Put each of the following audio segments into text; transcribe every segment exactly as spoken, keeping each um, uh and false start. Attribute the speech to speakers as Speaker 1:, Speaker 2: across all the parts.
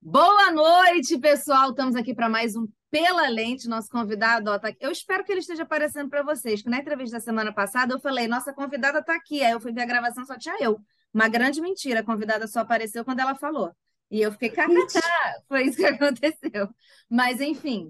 Speaker 1: Boa noite, pessoal. Estamos aqui para mais um Pela Lente. Nosso convidado, ó, tá aqui. Eu espero que ele esteja aparecendo para vocês, que na entrevista da semana passada eu falei, nossa convidada está aqui. Aí eu fui ver a gravação, só tinha eu. Uma grande mentira, a convidada só apareceu quando ela falou. E eu fiquei, kkk,
Speaker 2: Mentira.
Speaker 1: foi isso que aconteceu. Mas, enfim,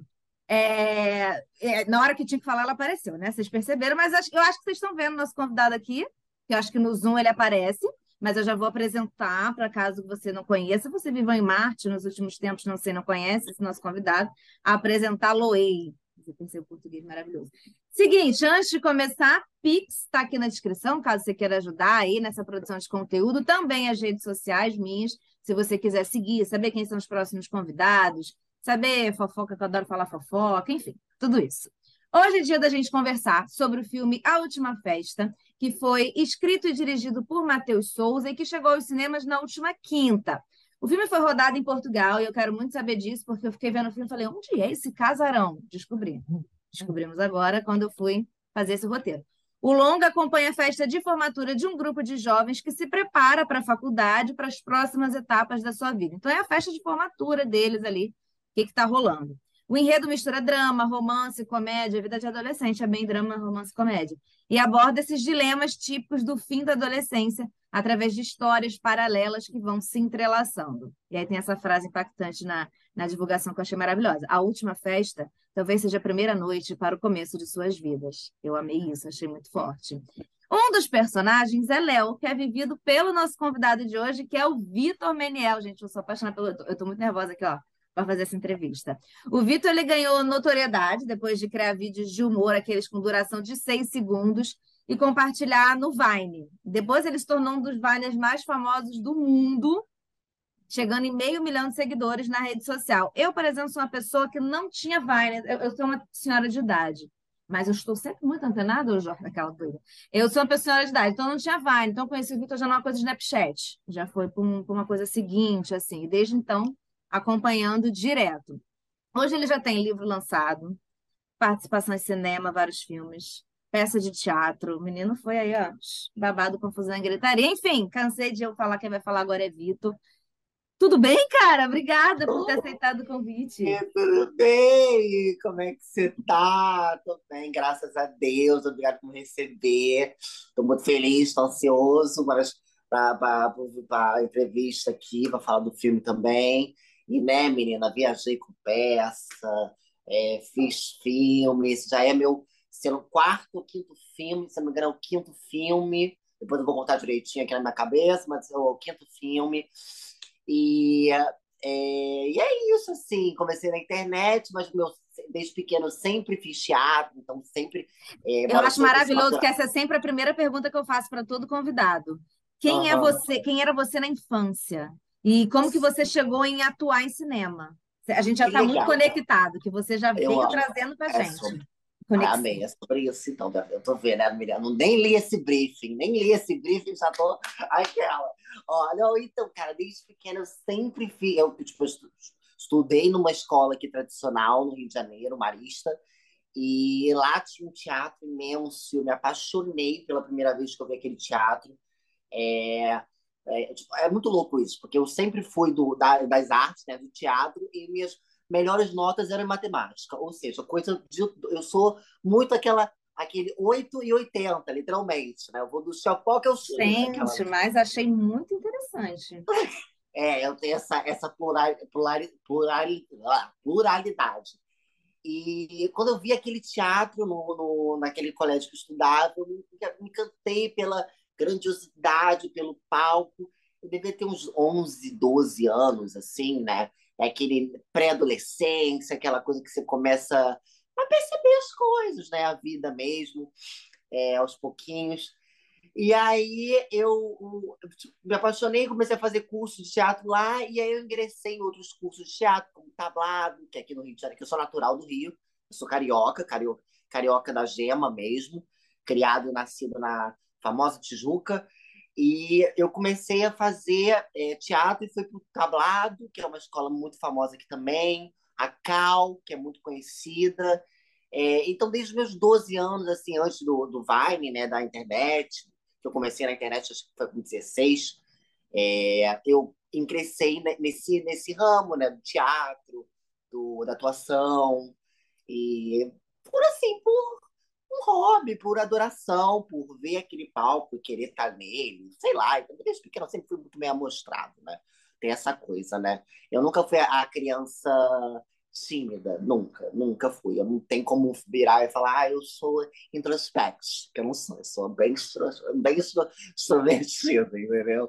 Speaker 1: é, é, na hora que tinha que falar, ela apareceu, né? Vocês perceberam, mas acho- eu acho que vocês estão vendo nosso convidado aqui, que eu acho que no Zoom ele aparece. Mas eu já vou apresentar, para caso você não conheça, você viveu em Marte nos últimos tempos, não sei, não conhece esse nosso convidado, apresentá-lo-ei. Você tem seu português maravilhoso. Seguinte, antes de começar, Pix está aqui na descrição, caso você queira ajudar aí nessa produção de conteúdo, também as redes sociais minhas, se você quiser seguir, saber quem são os próximos convidados, saber fofoca, que eu adoro falar fofoca, enfim, tudo isso. Hoje é dia da gente conversar sobre o filme A Última Festa, que foi escrito e dirigido por Matheus Souza e que chegou aos cinemas na última quinta. O filme foi rodado em Portugal e eu quero muito saber disso, porque eu fiquei vendo o filme e falei, onde é esse casarão? Descobri. Descobrimos agora quando eu fui fazer esse roteiro. O longa acompanha a festa de formatura de um grupo de jovens que se prepara para a faculdade, para as próximas etapas da sua vida. Então é a festa de formatura deles ali, o que está rolando. O enredo mistura drama, romance, comédia, a vida de adolescente é bem drama, romance, comédia e aborda esses dilemas típicos do fim da adolescência através de histórias paralelas que vão se entrelaçando. E aí tem essa frase impactante na, na divulgação que eu achei maravilhosa. A última festa talvez seja a primeira noite para o começo de suas vidas. Eu amei isso, achei muito forte. Um dos personagens é Léo, que é vivido pelo nosso convidado de hoje, que é o Vitor Meniel. Gente, eu sou apaixonada pelo... Eu estou muito nervosa aqui, ó, para fazer essa entrevista. O Vitor ele ganhou notoriedade depois de criar vídeos de humor, aqueles com duração de seis segundos, e compartilhar no Vine. Depois ele se tornou um dos Viners mais famosos do mundo, chegando em meio milhão de seguidores na rede social. Eu, por exemplo, sou uma pessoa que não tinha Vine, eu, eu sou uma senhora de idade. Mas eu estou sempre muito antenada, ô Jorge, naquela coisa. Eu sou uma pessoa senhora de idade, então eu não tinha Vine. Então eu conheci o Vitor já numa coisa de Snapchat. Já foi para um, uma coisa seguinte, assim. E desde então, acompanhando direto. Hoje ele já tem livro lançado, participação em cinema, vários filmes, peça de teatro. O menino foi aí, ó, babado, confusão e gritaria. Enfim, cansei de eu falar, quem vai falar agora é Vitor. Tudo bem, cara? Obrigada por ter aceitado o convite.
Speaker 2: Oi, tudo bem? Como é que você tá? Tô bem, graças a Deus. Obrigado por me receber. Estou muito feliz, estou ansioso para a entrevista aqui, para falar do filme também. E, né, menina, viajei com peça, é, fiz filme. Esse já é meu, sendo o quarto ou quinto filme, se não me engano, é o quinto filme. Depois eu vou contar direitinho aqui na minha cabeça, mas é o quinto filme. E é, e é isso, assim, comecei na internet, mas meu, desde pequeno eu sempre fiz teatro, então sempre, é,
Speaker 1: Eu
Speaker 2: embora eu
Speaker 1: acho
Speaker 2: sou, eu sou
Speaker 1: maravilhoso que
Speaker 2: natural.
Speaker 1: essa é sempre a primeira pergunta que eu faço para todo convidado. Quem é
Speaker 2: Aham.
Speaker 1: você? Quem era você na infância? E como que você chegou em atuar em cinema? A gente já
Speaker 2: Que
Speaker 1: está muito
Speaker 2: legal,
Speaker 1: conectado, que você já
Speaker 2: eu
Speaker 1: veio
Speaker 2: amo.
Speaker 1: trazendo para
Speaker 2: É
Speaker 1: gente.
Speaker 2: sobre. Ai,
Speaker 1: Conexão.
Speaker 2: amei, é sobre isso, então, eu tô vendo, né, Miriam? Não nem li esse briefing, nem li esse briefing, já tô aquela. Olha, então, cara, desde pequena eu sempre fiz, eu, tipo, eu estu- estudei numa escola aqui tradicional no Rio de Janeiro, Marista. E lá tinha um teatro imenso, eu me apaixonei pela primeira vez que eu vi aquele teatro. É, é, tipo, é muito louco isso, porque eu sempre fui do, da- das artes, né, do teatro, e minhas melhores notas eram em matemática. Ou seja, coisa de, eu sou muito aquela, aquele oito e oitenta literalmente, né? Eu vou do chapéu que eu sou, né? Aquela,
Speaker 1: Gente, mas achei muito interessante.
Speaker 2: é, eu tenho essa, essa plural, plural, plural, pluralidade. E quando eu vi aquele teatro no, no, naquele colégio que eu estudava, eu me, me encantei pela grandiosidade, pelo palco. Eu devia ter uns onze, doze anos, assim, né? É aquele pré-adolescência, aquela coisa que você começa a perceber as coisas, né? A vida mesmo, é, aos pouquinhos. E aí eu me apaixonei, comecei a fazer curso de teatro lá, e aí eu ingressei em outros cursos de teatro, como tablado, que é aqui no Rio de Janeiro, que eu sou natural do Rio, eu sou carioca, carioca, carioca da Gema mesmo, criado e nascido na famosa Tijuca, e eu comecei a fazer é, teatro e fui para o tablado, que é uma escola muito famosa aqui também, a Cal, que é muito conhecida. É, então, desde os meus doze anos, assim, antes do, do Vine, né, da internet, que eu comecei na internet, acho que foi com dezesseis, é, eu ingressei nesse, nesse ramo, né, do teatro, do, da atuação, e por assim, por um hobby, por adoração, por ver aquele palco e querer estar nele, sei lá. Então, desde pequeno eu sempre fui muito meio amostrado, né? Tem essa coisa, né? Eu nunca fui a criança tímida, nunca, nunca fui. Eu não tenho como virar e falar, ah, eu sou introspect, que eu não sou, eu sou bem, bem extrovertida, entendeu?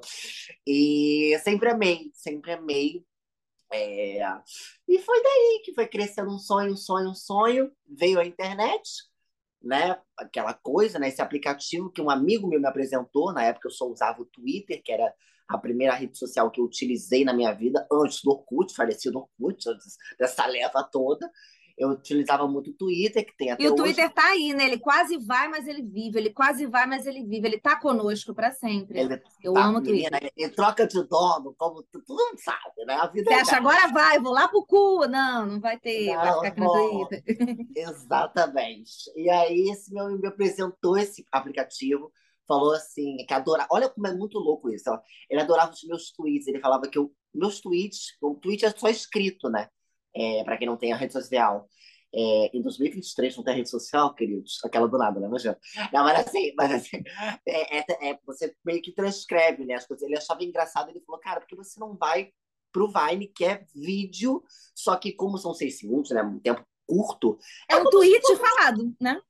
Speaker 2: E sempre amei, sempre amei. É... E foi daí que foi crescendo um sonho, um sonho, um sonho. Veio a internet, né? Aquela coisa, né? Esse aplicativo que um amigo meu me apresentou. Na época eu só usava o Twitter, que era a primeira rede social que eu utilizei na minha vida, antes do Orkut, falecido Orkut, antes dessa leva toda. Eu utilizava muito o Twitter, que tem
Speaker 1: E
Speaker 2: até
Speaker 1: o
Speaker 2: hoje.
Speaker 1: Twitter tá aí, né? Ele quase vai, mas ele vive. Ele quase vai, mas ele vive. Ele tá conosco para sempre.
Speaker 2: Ele
Speaker 1: Eu
Speaker 2: tá,
Speaker 1: amo o
Speaker 2: menina,
Speaker 1: Twitter.
Speaker 2: ele troca de dono, como todo mundo sabe, né? A vida
Speaker 1: Você
Speaker 2: é
Speaker 1: acha
Speaker 2: dessa.
Speaker 1: agora vai, vou lá pro cu? Não, não vai ter. Vai ficar
Speaker 2: Não,
Speaker 1: aqui no
Speaker 2: não.
Speaker 1: Twitter.
Speaker 2: Exatamente. E aí, esse meu amigo me apresentou esse aplicativo, falou assim, que adora. Olha como é muito louco isso. Ó. Ele adorava os meus tweets. Ele falava que eu, meus tweets, o tweet é só escrito, né? É, para quem não tem a rede social. É, em dois mil e vinte e três não tem rede social, queridos? Aquela do nada, né? Imagina. Não, mas assim, mas assim é, é, é, você meio que transcreve, né? As coisas. Ele achava engraçado, ele falou, cara, por que você não vai pro Vine, que é vídeo, só que como são seis segundos, né? Um tempo curto,
Speaker 1: É
Speaker 2: é
Speaker 1: um
Speaker 2: como se
Speaker 1: tweet
Speaker 2: fosse.
Speaker 1: falado, né?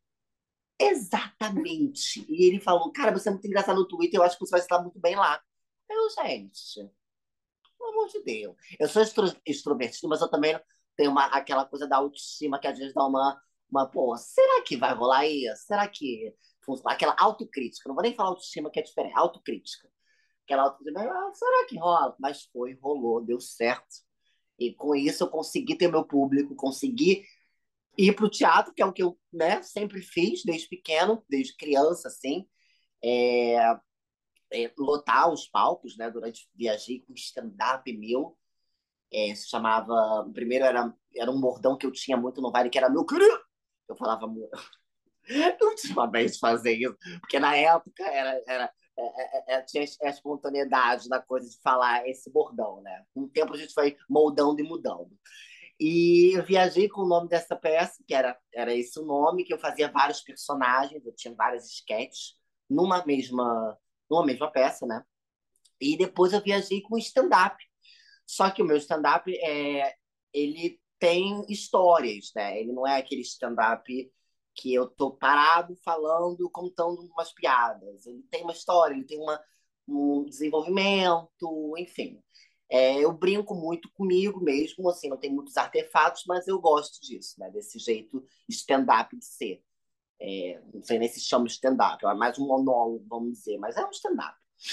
Speaker 2: Exatamente. E ele falou, cara, você é muito engraçado no Twitter, eu acho que você vai estar muito bem lá. Eu, gente, pelo amor de Deus. Eu sou extro, extrovertido, mas eu também tenho uma, aquela coisa da autoestima que às vezes dá uma, uma, pô, será que vai rolar isso? Será que funciona? Aquela autocrítica, não vou nem falar autoestima que é diferente, autocrítica. Aquela autocrítica, ah, será que rola? Mas foi, rolou, deu certo. E com isso eu consegui ter meu público, consegui ir para o teatro, que é o que eu, né, sempre fiz desde pequeno, desde criança, assim, é, é, lotar os palcos, né, durante viajei com stand-up meu, é, se chamava, o primeiro era, era um bordão que eu tinha muito no baile, que era meu querido, eu falava muito, ultimamente fazer isso, porque na época era, era é, é, é, tinha a espontaneidade da coisa de falar esse bordão, né? Com o tempo a gente foi moldando e mudando. E eu viajei com o nome dessa peça, que era, era esse o nome, que eu fazia vários personagens, eu tinha várias sketches numa mesma, numa mesma peça, né? E depois eu viajei com stand-up. Só que o meu stand-up, é, ele tem histórias, né? Ele não é aquele stand-up que eu tô parado falando, contando umas piadas. Ele tem uma história, ele tem uma, um desenvolvimento, enfim. É, eu brinco muito comigo mesmo, assim, não tem muitos artefatos, mas eu gosto disso, né? Desse jeito stand-up de ser. É, não sei nem se chama stand-up, é mais um monólogo, vamos dizer, mas é um stand-up.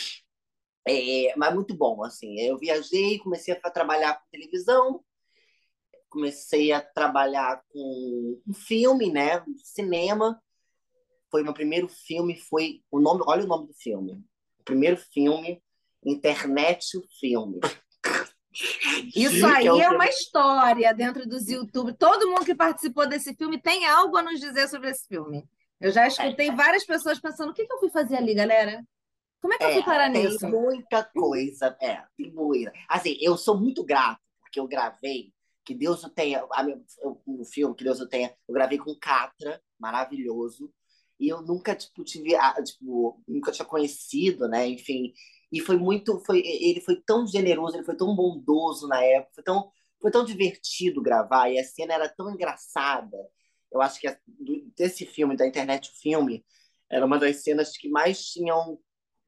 Speaker 2: É, mas muito bom, assim. Eu viajei, comecei a trabalhar com televisão, comecei a trabalhar com um filme, né? Cinema. Foi meu primeiro filme, foi o nome, olha o nome do filme. O primeiro filme, Internet o Filme.
Speaker 1: Isso
Speaker 2: Que é
Speaker 1: aí
Speaker 2: um
Speaker 1: é uma
Speaker 2: filme.
Speaker 1: história dentro dos YouTube. Todo mundo que participou desse filme tem algo a nos dizer sobre esse filme. Eu já
Speaker 2: É,
Speaker 1: escutei várias pessoas pensando: o que que eu fui fazer ali, galera? Como é que eu fui
Speaker 2: é,
Speaker 1: parar
Speaker 2: tem
Speaker 1: nisso?
Speaker 2: muita coisa. É, tem muita. Assim, eu sou muito grato, porque eu gravei, que Deus o tenha, a meu, o filme, que Deus o tenha, eu gravei com Catra, maravilhoso, e eu nunca, tipo, tive, a- tipo, nunca tinha conhecido, né, enfim, e foi muito, foi, ele foi tão generoso, ele foi tão bondoso na época, foi tão, foi tão divertido gravar, e a cena era tão engraçada, eu acho que a- do- desse filme, da internet, o filme, era uma das cenas que mais tinham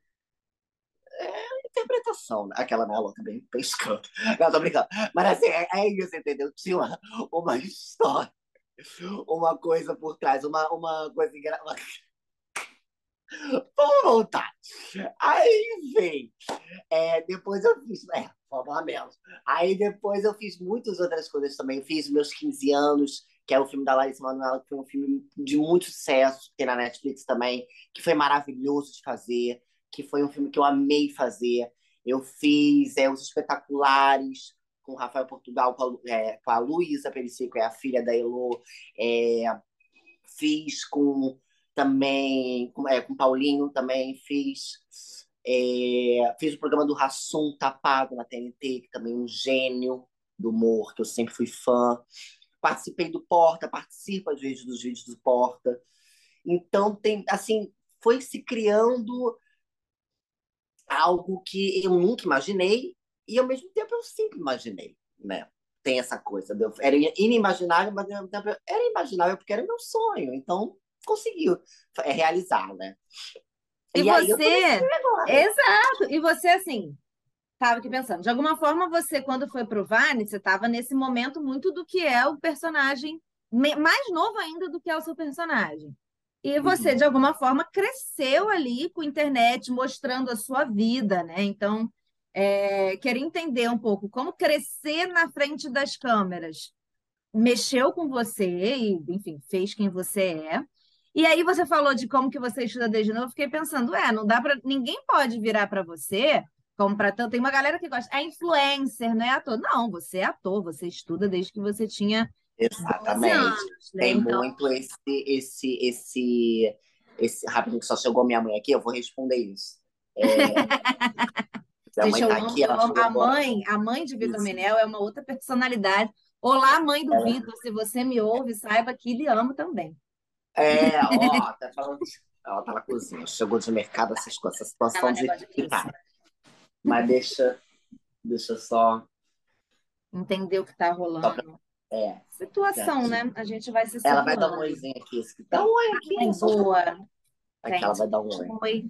Speaker 2: interpretação, né? Aquela né, louca bem pescando. Não, tô brincando. Mas assim, é, é isso, entendeu? Tinha uma, uma história, uma coisa por trás, uma, uma coisa engraçada. Vamos voltar. Aí vem. É, depois eu fiz. É, vamos lá mesmo. Aí depois eu fiz muitas outras coisas também. Eu fiz meus quinze anos, que é o filme da Larissa Manoela, que foi um filme de muito sucesso, que tem na Netflix também, que foi maravilhoso de fazer, que foi um filme que eu amei fazer. Eu fiz é, Os Espetaculares, com o Rafael Portugal, com a, é, com a Luísa Pericico, que é a filha da Elô. É, fiz com também, com, é, com Paulinho também, fiz. É, fiz o programa do Rassum Tapado na T N T, que também é um gênio do humor, que eu sempre fui fã. Participei do Porta, participo às vezes dos vídeos do Porta. Então, tem, assim, foi se criando algo que eu nunca imaginei e, ao mesmo tempo, eu sempre imaginei, né? Tem essa coisa. de eu- Era inimaginável, mas, ao mesmo tempo, era imaginável porque era meu sonho. Então, conseguiu é, realizar, né?
Speaker 1: E
Speaker 2: E aí, eu tô nesse
Speaker 1: você,
Speaker 2: filme agora.
Speaker 1: exato, e você assim, estava aqui pensando, de alguma forma você, quando foi pro Vine, você estava nesse momento muito do que é o personagem, me- mais novo ainda do que é o seu personagem. E você,
Speaker 2: Uhum.
Speaker 1: de alguma forma, cresceu ali com a internet, mostrando a sua vida, né? Então, é, queria entender um pouco como crescer na frente das câmeras mexeu com você e, enfim, fez quem você é. E aí você falou de como que você estuda desde novo, eu fiquei pensando, é, não dá para, ninguém pode virar para você como para tanto. Tem uma galera que gosta, é influencer, não é ator. Não, você é ator, você estuda desde que você tinha doze
Speaker 2: Exatamente.
Speaker 1: anos, né?
Speaker 2: Tem
Speaker 1: Então,
Speaker 2: muito esse, esse, esse, esse. Rapidinho, que só chegou minha mãe aqui, eu vou responder isso. É, minha
Speaker 1: gente,
Speaker 2: mãe
Speaker 1: eu
Speaker 2: tá
Speaker 1: amo,
Speaker 2: aqui,
Speaker 1: eu
Speaker 2: ela
Speaker 1: amo. A
Speaker 2: chegou.
Speaker 1: mãe, a mãe de Vitor
Speaker 2: Isso.
Speaker 1: Menel é uma outra personalidade. Olá, mãe do
Speaker 2: Ela,
Speaker 1: Vitor, se você me ouve, saiba que lhe amo também.
Speaker 2: é, ó, tá falando. Ela tá na cozinha, chegou de mercado, essas coisas, essa
Speaker 1: Ela
Speaker 2: situação de
Speaker 1: negócio disso.
Speaker 2: ficar. Mas deixa, deixa só.
Speaker 1: Entender o que está
Speaker 2: Só pra,
Speaker 1: rolando.
Speaker 2: é,
Speaker 1: Situação,
Speaker 2: aqui.
Speaker 1: né? A gente vai se
Speaker 2: Ela vai dar um
Speaker 1: situando.
Speaker 2: oizinho aqui. Dá um oi aqui,
Speaker 1: Ai,
Speaker 2: só pra.
Speaker 1: boa.
Speaker 2: Aqui ela
Speaker 1: Gente.
Speaker 2: vai dar um oi.
Speaker 1: Oi.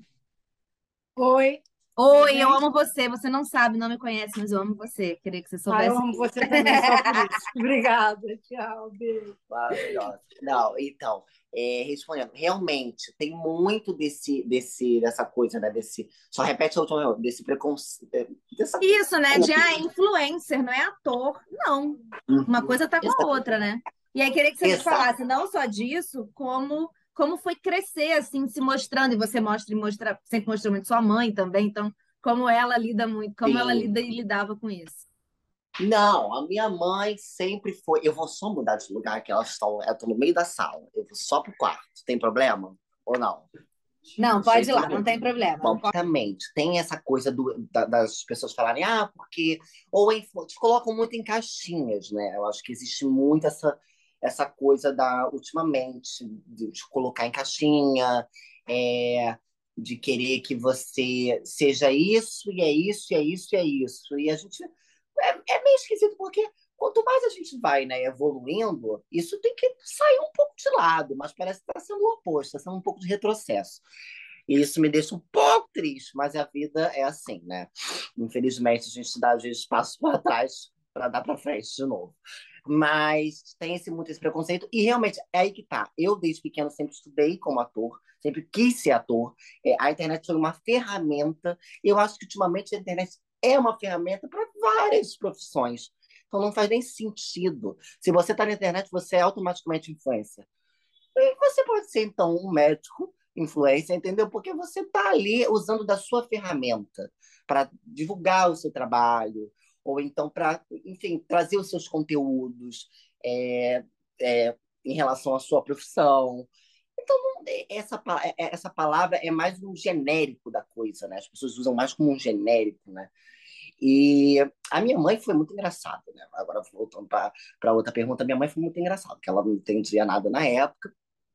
Speaker 3: Oi, tudo
Speaker 1: Oi, eu
Speaker 3: bem?
Speaker 1: amo você. Você não sabe, não me conhece, mas eu amo você. Queria que você
Speaker 3: Ah, eu
Speaker 1: soubesse
Speaker 3: amo
Speaker 1: disso.
Speaker 3: você também, só por isso. Obrigada, tchau, beijo.
Speaker 2: Maravilhosa. Não, então, é, respondendo, realmente tem muito desse, desse, dessa coisa, né? Desse, só repete a última, desse preconceito, dessa
Speaker 1: Isso, né? De
Speaker 2: coisa.
Speaker 1: ah, influencer, não é ator. Não. Uma
Speaker 2: Uhum.
Speaker 1: coisa tá com a
Speaker 2: Exa-
Speaker 1: outra, né? E aí queria que você me
Speaker 2: Exato.
Speaker 1: falasse não só disso, como como foi crescer assim, se mostrando, e você mostra e mostra, sempre mostrou muito sua mãe também, então como ela lida muito, como ela
Speaker 2: Sim.
Speaker 1: lida e lidava com isso.
Speaker 2: Não, a minha mãe sempre foi. Eu vou só mudar de lugar, que elas estão. Eu tô no meio da sala. Eu vou só pro quarto. Tem problema? Ou não?
Speaker 1: Não,
Speaker 2: De
Speaker 1: pode ir
Speaker 2: jeito
Speaker 1: lá, não
Speaker 2: nenhum.
Speaker 1: tem problema.
Speaker 2: Bom, exatamente. Tem essa coisa do, da- das pessoas falarem, ah, porque. Ou influ- te colocam muito em caixinhas, né? Eu acho que existe muito essa, essa coisa da, ultimamente, de te colocar em caixinha, é, de querer que você seja isso, e é isso, e é isso, e é isso. E a gente. É, é meio esquisito, porque quanto mais a gente vai, né, evoluindo, isso tem que sair um pouco de lado, mas parece que está sendo o oposto, está sendo um pouco de retrocesso. E isso me deixa um pouco triste, mas a vida é assim, né? Infelizmente, a gente dá, às vezes, passos para trás para dar para frente de novo. Mas tem esse, muito esse preconceito, e realmente é aí que tá. Eu, desde pequeno, sempre estudei como ator, sempre quis ser ator. É, a internet foi uma ferramenta, e eu acho que ultimamente a internet é uma ferramenta para várias profissões. Então não faz nem sentido. Se você está na internet, você é automaticamente influencer. E você pode ser, então, um médico influencer, entendeu? Porque você está ali usando da sua ferramenta para divulgar o seu trabalho, ou então para, enfim, trazer os seus conteúdos é, é, em relação à sua profissão. Então, não- essa, pa- é- é- essa palavra é mais um genérico da coisa, né? As pessoas usam mais como um genérico, né? E a minha mãe foi muito engraçada, né? Agora, voltando para outra pergunta, minha mãe foi muito engraçada, porque ela não entendia nada na época,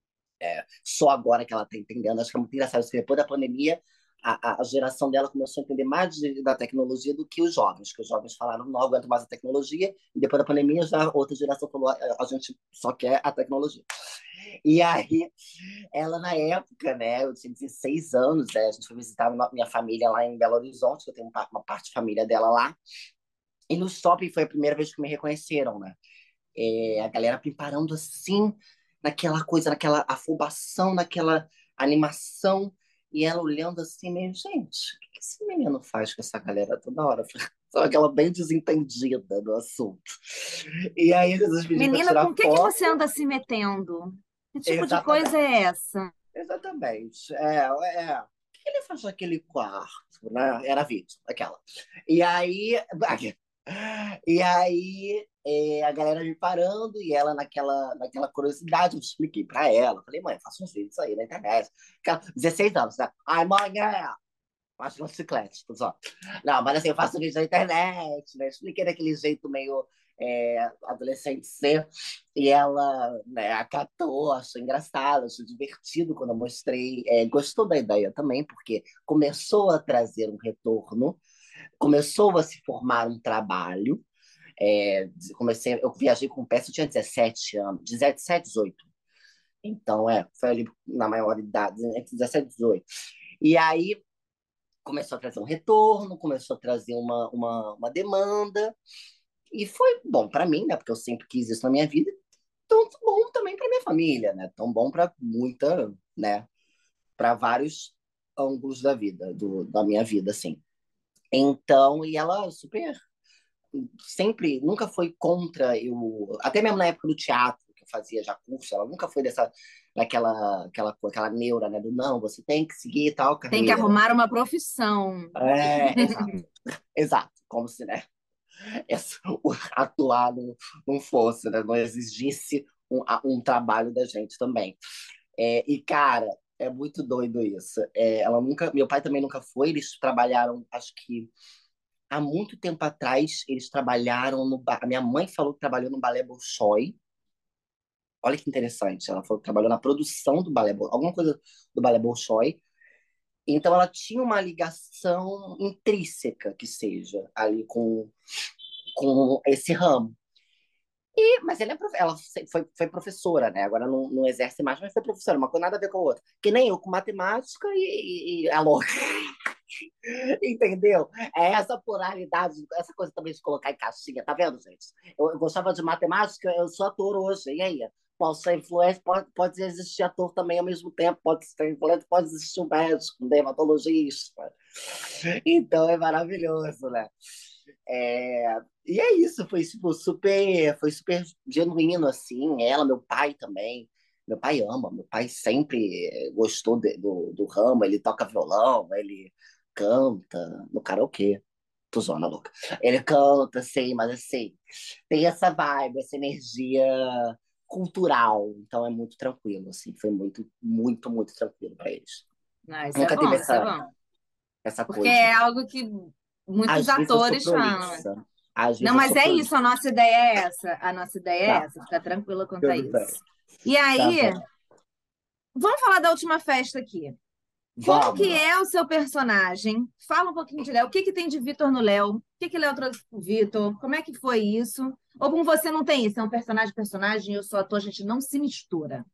Speaker 2: só agora que ela está entendendo. Acho que é muito engraçado, porque depois da pandemia, a, a geração dela começou a entender mais de, da tecnologia do que os jovens, que os jovens falaram, não aguento mais a tecnologia, e depois da pandemia, já outra geração falou, a, a gente só quer a tecnologia. E aí, ela na época, né, eu tinha dezesseis anos, né, a gente foi visitar minha família lá em Belo Horizonte, que eu tenho uma parte de família dela lá, e no shopping foi a primeira vez que me reconheceram, né? É, a galera preparando assim, naquela coisa, naquela afobação, naquela animação, e ela olhando assim, meio, gente, o que esse menino faz com essa galera toda hora? Só aquela bem desentendida do assunto. E aí, Jesus pediu para
Speaker 1: Menina, com
Speaker 2: tirar
Speaker 1: o que que você
Speaker 2: foto.
Speaker 1: anda se metendo? Que tipo de coisa
Speaker 2: Exatamente.
Speaker 1: é essa?
Speaker 2: Exatamente. É, é. O que ele faz naquele quarto, né? Era vídeo, aquela. E aí, e aí é, a galera me parando e ela naquela, naquela curiosidade, eu expliquei pra ela. Falei, mãe, faça uns vídeos aí na internet. Aquela, dezesseis anos, né? Ai, mãe, é. Acho que um chiclete, tô só. Não, mas assim, eu faço vídeo na internet, né? Expliquei daquele jeito meio é, adolescente ser. E ela, né, acatou, achou engraçado, achou divertido quando eu mostrei. É, gostou da ideia também, porque começou a trazer um retorno, começou a se formar um trabalho. É, comecei, eu viajei com peça, eu tinha dezessete anos, dezessete, dezoito. Então, é, foi ali na maior idade, entre dezessete e dezoito. E aí começou a trazer um retorno, começou a trazer uma, uma, uma demanda, e foi bom para mim, né? Porque eu sempre quis isso na minha vida, tão bom também para minha família, né? Tão bom para muita, né? Para vários ângulos da vida, do, da minha vida, assim. Então, e ela super, sempre, nunca foi contra eu, até mesmo na época do teatro, que eu fazia já curso, ela nunca foi dessa, daquela, aquela, aquela neura, né? Do não, você tem que seguir tal
Speaker 1: Tem que
Speaker 2: carreira.
Speaker 1: arrumar uma profissão.
Speaker 2: É, exato, exato, como se, né? Essa, o atuar não, não fosse, né? Não exigisse um, um trabalho da gente também. É, e, cara, é muito doido isso. É, ela nunca, meu pai também nunca foi, eles trabalharam, acho que há muito tempo atrás, eles trabalharam no. A minha mãe falou que trabalhou no Balé Bolshoi. Olha que interessante. Ela falou que trabalhou na produção do Balé Bolshoi, alguma coisa do Balé Bolshoi. Então, ela tinha uma ligação intrínseca, que seja, ali com, com esse ramo. E, mas ela, é, ela foi, foi professora, né? Agora não, não exerce mais, mas foi professora, uma coisa nada a ver com a outra. Que nem eu, com matemática e, e, e a louca. Entendeu? É essa polaridade, essa coisa também de colocar em caixinha, tá vendo, gente? Eu, eu gostava de matemática, eu sou ator hoje, e aí? Posso ser influencer, pode, pode existir ator também ao mesmo tempo, pode ser influencer, pode existir um médico, um dermatologista. Então é maravilhoso, né? É, e é isso, foi tipo, super, foi super genuíno, assim. Ela, meu pai também. Meu pai ama, meu pai sempre gostou de, do, do ramo, ele toca violão, ele canta no karaokê. Tô zoando, louca. Ele canta, sei, mas assim, tem essa vibe, essa energia cultural, então é muito tranquilo, assim, foi muito, muito, muito tranquilo para eles.
Speaker 1: Ah, isso é
Speaker 2: Nunca teve
Speaker 1: bom, isso é
Speaker 2: essa,
Speaker 1: bom.
Speaker 2: essa
Speaker 1: Porque
Speaker 2: coisa.
Speaker 1: é algo que muitos
Speaker 2: Às vezes eu sou
Speaker 1: atores falam.
Speaker 2: prolixa, às
Speaker 1: Não,
Speaker 2: vezes eu
Speaker 1: mas
Speaker 2: sou
Speaker 1: é isso,
Speaker 2: prolixa.
Speaker 1: a nossa ideia é essa. A nossa ideia é
Speaker 2: Tá,
Speaker 1: essa, ficar tranquila quanto a
Speaker 2: tudo bem,
Speaker 1: isso. E
Speaker 2: tá
Speaker 1: aí,
Speaker 2: bom.
Speaker 1: vamos falar da última festa aqui. Como que
Speaker 2: Vamos.
Speaker 1: é o seu personagem? Fala um pouquinho de Léo. O que que tem de Vitor no Léo? O que que Léo trouxe pro Vitor? Como é que foi isso? Ou com você não tem isso? É um personagem, personagem, eu sou ator, a gente não se mistura.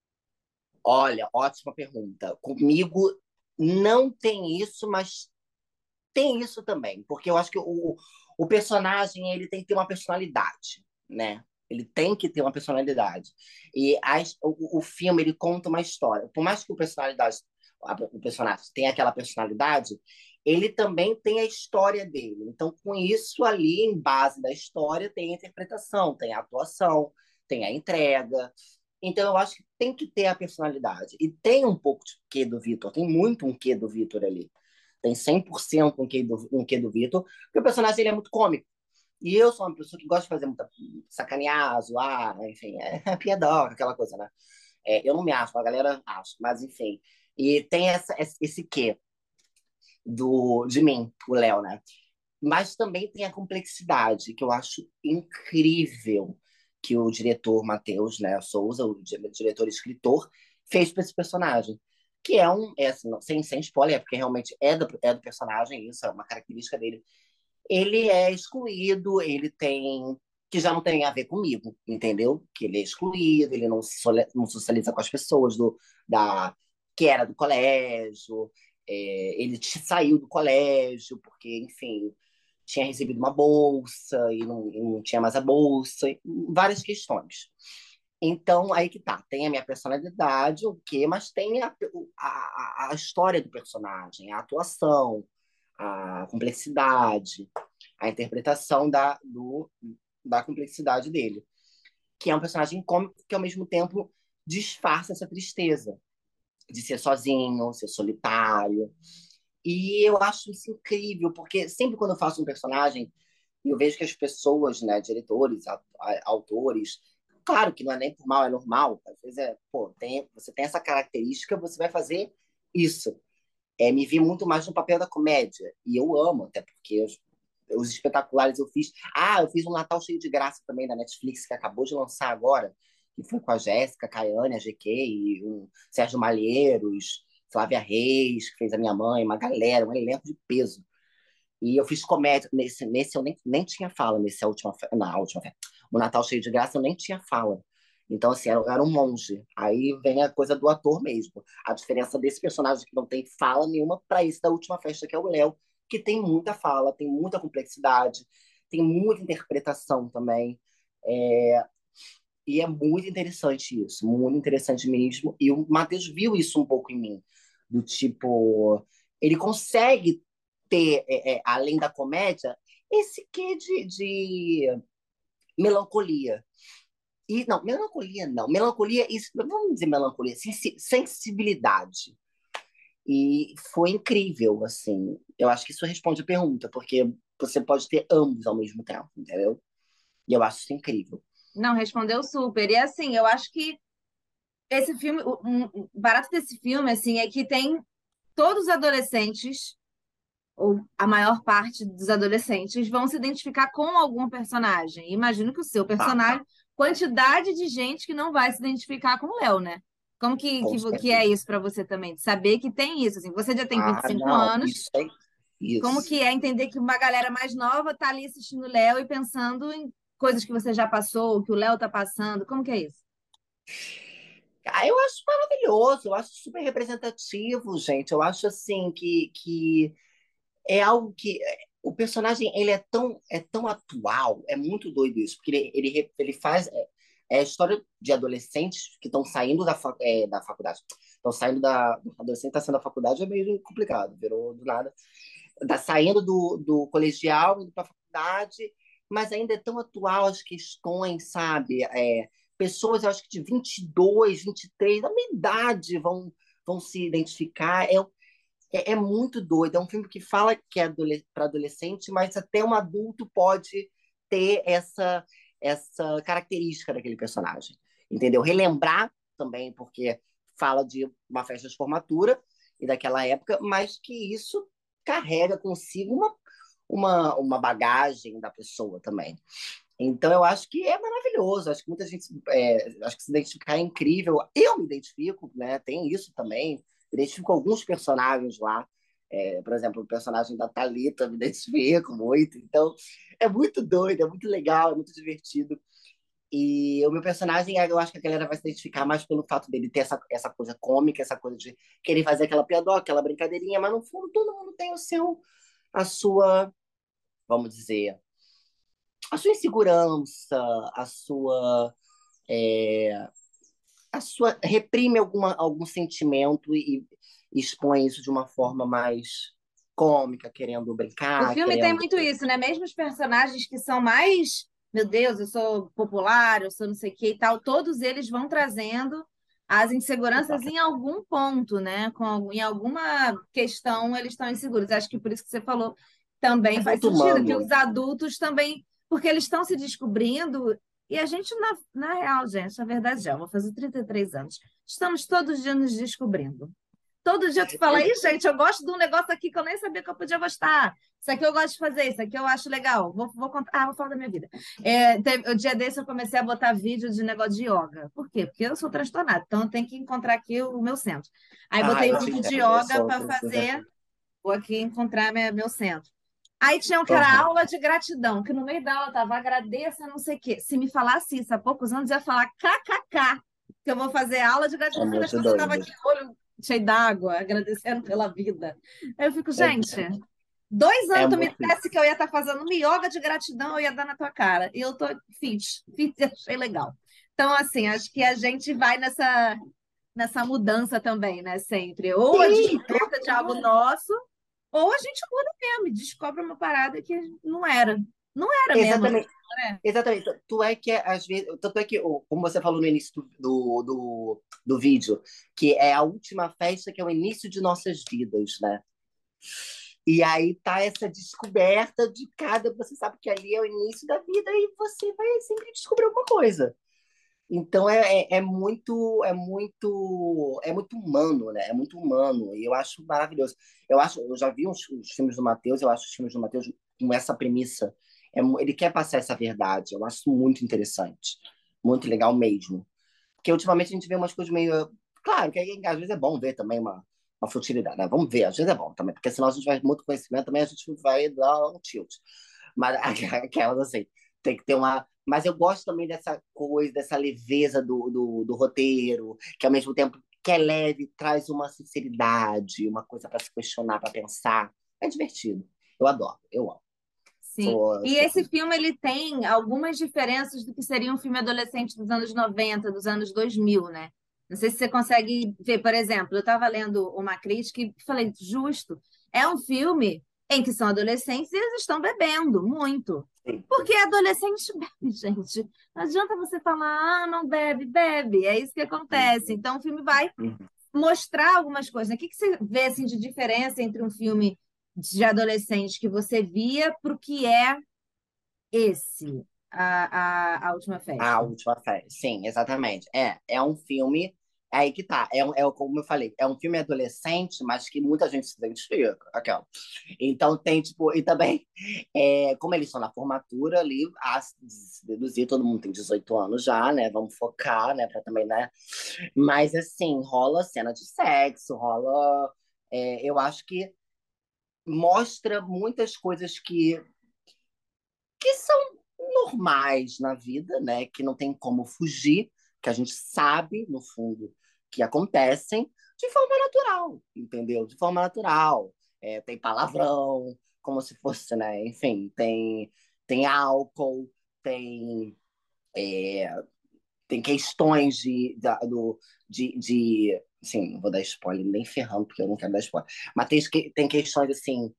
Speaker 2: Olha, ótima pergunta. Comigo não tem isso, mas tem isso também, porque eu acho que o, o personagem ele tem que ter uma personalidade, né? Ele tem que ter uma personalidade. E as, o, o filme ele conta uma história. Por mais que o personalidade, o personagem tenha aquela personalidade, ele também tem a história dele. Então, com isso ali, em base da história, tem a interpretação, tem a atuação, tem a entrega. Então, eu acho que tem que ter a personalidade. E tem um pouco de quê do Vitor, tem muito um quê do Vitor ali. Tem cem por cento um quê do, um quê do Vitor, porque o personagem ele é muito cômico. E eu sou uma pessoa que gosta de fazer muita sacanear, zoar, enfim, é piedoca, aquela coisa, né? É, eu não me acho, a galera acha, mas enfim. E tem essa, esse quê do, de mim, o Léo, né? Mas também tem a complexidade, que eu acho incrível que o diretor Matheus, né, Souza, o diretor e escritor, fez para esse personagem. Que é um, é assim, sem, sem spoiler, porque realmente é do, é do personagem, isso é uma característica dele. Ele é excluído, ele tem. Que já não tem a ver comigo, entendeu? Que ele é excluído, ele não, não socializa com as pessoas do, da, que era do colégio, é, ele saiu do colégio, porque, enfim, tinha recebido uma bolsa e não, e não tinha mais a bolsa, e várias questões. Então, aí que tá, tem a minha personalidade, o quê? Mas tem a, a, a história do personagem, a atuação, a complexidade, a interpretação da, do, da complexidade dele. Que é um personagem cômico que, ao mesmo tempo, disfarça essa tristeza de ser sozinho, ser solitário. E eu acho isso incrível, porque sempre quando eu faço um personagem, eu vejo que as pessoas, né, diretores, autores, claro que não é nem por mal, é normal, às vezes é, pô, tem, você tem essa característica, você vai fazer isso. é, me vi muito mais no papel da comédia. E eu amo, até porque os, os espetaculares eu fiz. Ah, eu fiz um Natal Cheio de Graça também da Netflix, que acabou de lançar agora, que foi com a Jéssica, a Caiane, a G Q, e o Sérgio Malheiros, Flávia Reis, que fez a minha mãe, uma galera, um elenco de peso. E eu fiz comédia. Nesse, nesse eu nem, nem tinha fala, nesse a última, fe- na última, fe- o Natal Cheio de Graça eu nem tinha fala. Então, assim, eu era um monge. Aí vem a coisa do ator mesmo. A diferença desse personagem que não tem fala nenhuma para esse da última festa, que é o Léo, que tem muita fala, tem muita complexidade, tem muita interpretação também. É, e é muito interessante isso, muito interessante mesmo. E o Matheus viu isso um pouco em mim, do tipo, ele consegue ter, é, é, além da comédia, esse quê de, de melancolia. E, não, melancolia não. Melancolia, isso, vamos dizer melancolia, sensi- sensibilidade. E foi incrível, assim. Eu acho que isso responde a pergunta, porque você pode ter ambos ao mesmo tempo, entendeu? E eu acho isso incrível.
Speaker 1: Não, respondeu super. E assim, eu acho que esse filme, o um- o barato desse filme, assim, é que tem todos os adolescentes, ou a maior parte dos adolescentes, vão se identificar com algum personagem. Imagino que o seu
Speaker 2: Tá,
Speaker 1: personagem, quantidade de gente que não vai se identificar com o Léo, né? Como que,
Speaker 2: com
Speaker 1: que, vo- que é
Speaker 2: certeza.
Speaker 1: isso para você também? De saber que tem isso, assim, você já tem vinte e
Speaker 2: Ah,
Speaker 1: cinco
Speaker 2: não,
Speaker 1: anos,
Speaker 2: isso é
Speaker 1: como
Speaker 2: isso.
Speaker 1: que é entender que uma galera mais nova tá ali assistindo o Léo e pensando em coisas que você já passou, que o Léo tá passando? Como que é isso?
Speaker 2: Ah, eu acho maravilhoso, eu acho super representativo, gente. Eu acho assim que, que é algo que o personagem ele é tão é tão atual, é muito doido isso, porque ele ele, re- ele faz é, é a história de adolescentes que estão saindo da, fa- é, da faculdade, estão saindo da do adolescente está saindo da faculdade é meio complicado, virou do nada, tá saindo do, do colegial indo para a faculdade, mas ainda é tão atual as questões, sabe? É, pessoas, eu acho que de vinte e dois, vinte e três, da minha idade vão vão se identificar. É, é, é muito doido. É um filme que fala que é para adolescente, mas até um adulto pode ter essa, essa característica daquele personagem. Entendeu? Relembrar também, porque fala de uma festa de formatura e daquela época, mas que isso carrega consigo uma, uma, uma bagagem da pessoa também. Então, eu acho que é maravilhoso. Acho que muita gente, é, acho que se identificar é incrível. Eu me identifico, né? Tem isso também. Me identifico com alguns personagens lá. É, por exemplo, o personagem da Thalita me identifico muito. Então, é muito doido, é muito legal, é muito divertido. E o meu personagem, eu acho que a galera vai se identificar mais pelo fato dele ter essa, essa coisa cômica, essa coisa de querer fazer aquela piadoca, aquela brincadeirinha, mas no fundo todo mundo tem o seu, a sua, vamos dizer, a sua insegurança, a sua, é, a sua reprime alguma, algum sentimento e, e expõe isso de uma forma mais cômica, querendo
Speaker 1: O
Speaker 2: brincar,
Speaker 1: filme tem
Speaker 2: querendo.
Speaker 1: muito isso, né? Mesmo os personagens que são mais, meu Deus, eu sou popular, eu sou não sei o que e tal, todos eles vão trazendo as inseguranças em algum ponto, né? Com, algum- em alguma questão eles estão inseguros. Acho que por isso que você falou também
Speaker 2: É
Speaker 1: faz
Speaker 2: muito
Speaker 1: sentido, que
Speaker 2: humano.
Speaker 1: os adultos também, porque eles estão se descobrindo, e a gente, na, na real, gente, na verdade já, eu vou fazer trinta e três anos, estamos todos os dias nos descobrindo. Todo dia tu fala, ih, gente, eu gosto de um negócio aqui que eu nem sabia que eu podia gostar. Isso aqui eu gosto de fazer, isso aqui eu acho legal. Vou, vou contar, ah, vou falar da minha vida. É, teve- o dia desse eu comecei a botar vídeo de negócio de yoga. Por quê? Porque eu sou transtornada, então eu tenho que encontrar aqui o meu centro. Aí
Speaker 2: Ah,
Speaker 1: botei
Speaker 2: eu te
Speaker 1: vídeo de
Speaker 2: entendo, eu
Speaker 1: yoga
Speaker 2: sou
Speaker 1: para
Speaker 2: outra.
Speaker 1: fazer, vou aqui encontrar minha- meu centro. Aí tinha um que era
Speaker 2: Uhum.
Speaker 1: aula de gratidão, que no meio da aula tava agradeça, não sei o quê. Se me falasse isso há poucos anos, eu ia falar kkk, que eu vou fazer aula de
Speaker 2: É
Speaker 1: gratidão. No fim das
Speaker 2: muito
Speaker 1: contas, eu estava
Speaker 2: doido.
Speaker 1: aqui, olho cheio d'água, agradecendo pela vida. Aí eu fico,
Speaker 2: É,
Speaker 1: gente, dois
Speaker 2: é
Speaker 1: anos tu me
Speaker 2: muito
Speaker 1: dissesse que eu ia estar fazendo uma yoga de gratidão, eu ia dar na tua cara. E eu tô, fiz, fiz e achei legal. Então, assim, acho que a gente vai nessa, nessa mudança também, né? Sempre. Ou a
Speaker 2: sim,
Speaker 1: descoberta de algo nosso, ou a gente muda mesmo, e descobre uma parada que não era. Não era mesmo,
Speaker 2: exatamente.
Speaker 1: né?
Speaker 2: Exatamente. Tu é que, às vezes, tanto é que, o- como você falou no início do, do, do, do vídeo, que é a última festa, que é o início de nossas vidas, né? E aí tá essa descoberta de cada. Você sabe que ali é o início da vida e você vai sempre descobrir alguma coisa. Então é, é, é muito, é muito, é muito humano, né? É muito humano e eu acho maravilhoso. Eu acho, eu já vi os, os filmes do Matheus, eu acho os filmes do Matheus com essa premissa. É, mu- ele quer passar essa verdade. Eu acho isso muito interessante, muito legal mesmo. Porque ultimamente a gente vê umas coisas meio, claro, que aí, às vezes é bom ver também uma, uma futilidade, né? Vamos ver, às vezes é bom também, porque senão a gente vai muito conhecimento, também a gente vai dar um tilt. Mas aquelas assim, tem que ter uma. Mas eu gosto também dessa coisa, dessa leveza do, do, do roteiro, que ao mesmo tempo que é leve, traz uma sinceridade, uma coisa para se questionar, para pensar. É divertido. Eu adoro, eu amo.
Speaker 1: Sim.
Speaker 2: Sou,
Speaker 1: E
Speaker 2: sou...
Speaker 1: esse filme ele tem algumas diferenças do que seria um filme adolescente dos anos noventa, dos anos dois mil, né? Não sei se você consegue ver, por exemplo, eu estava lendo uma crítica e falei, justo, é um filme em que são adolescentes e eles estão bebendo muito.
Speaker 2: Sim.
Speaker 1: Porque adolescente bebe, gente. Não adianta você falar, ah, não bebe, bebe. É isso que acontece. Então o filme vai
Speaker 2: Uhum.
Speaker 1: mostrar algumas coisas, né? O que que você vê assim, de diferença entre um filme de adolescente que você via para o que é esse, a, a, a última
Speaker 2: A
Speaker 1: festa?
Speaker 2: Última Festa. Sim, exatamente. É, é um filme. É aí que tá. É, um- é como eu falei, é um filme adolescente, mas que muita gente se identifica, aquela. Então tem, tipo, e também, é, como eles estão na formatura ali, a se deduzir, todo mundo tem dezoito anos já, né? Vamos focar, né? Pra também, né? Mas assim, rola cena de sexo, rola. É, eu acho que mostra muitas coisas que que são normais na vida, né? Que não tem como fugir, que a gente sabe, no fundo, que acontecem de forma natural, entendeu? De forma natural. É, tem palavrão, como se fosse, né? Enfim, tem, tem álcool, tem, tem questões de, da, do, de, de. Assim, não vou dar spoiler nem ferrando, porque eu não quero dar spoiler. Mas tem, tem questões, assim,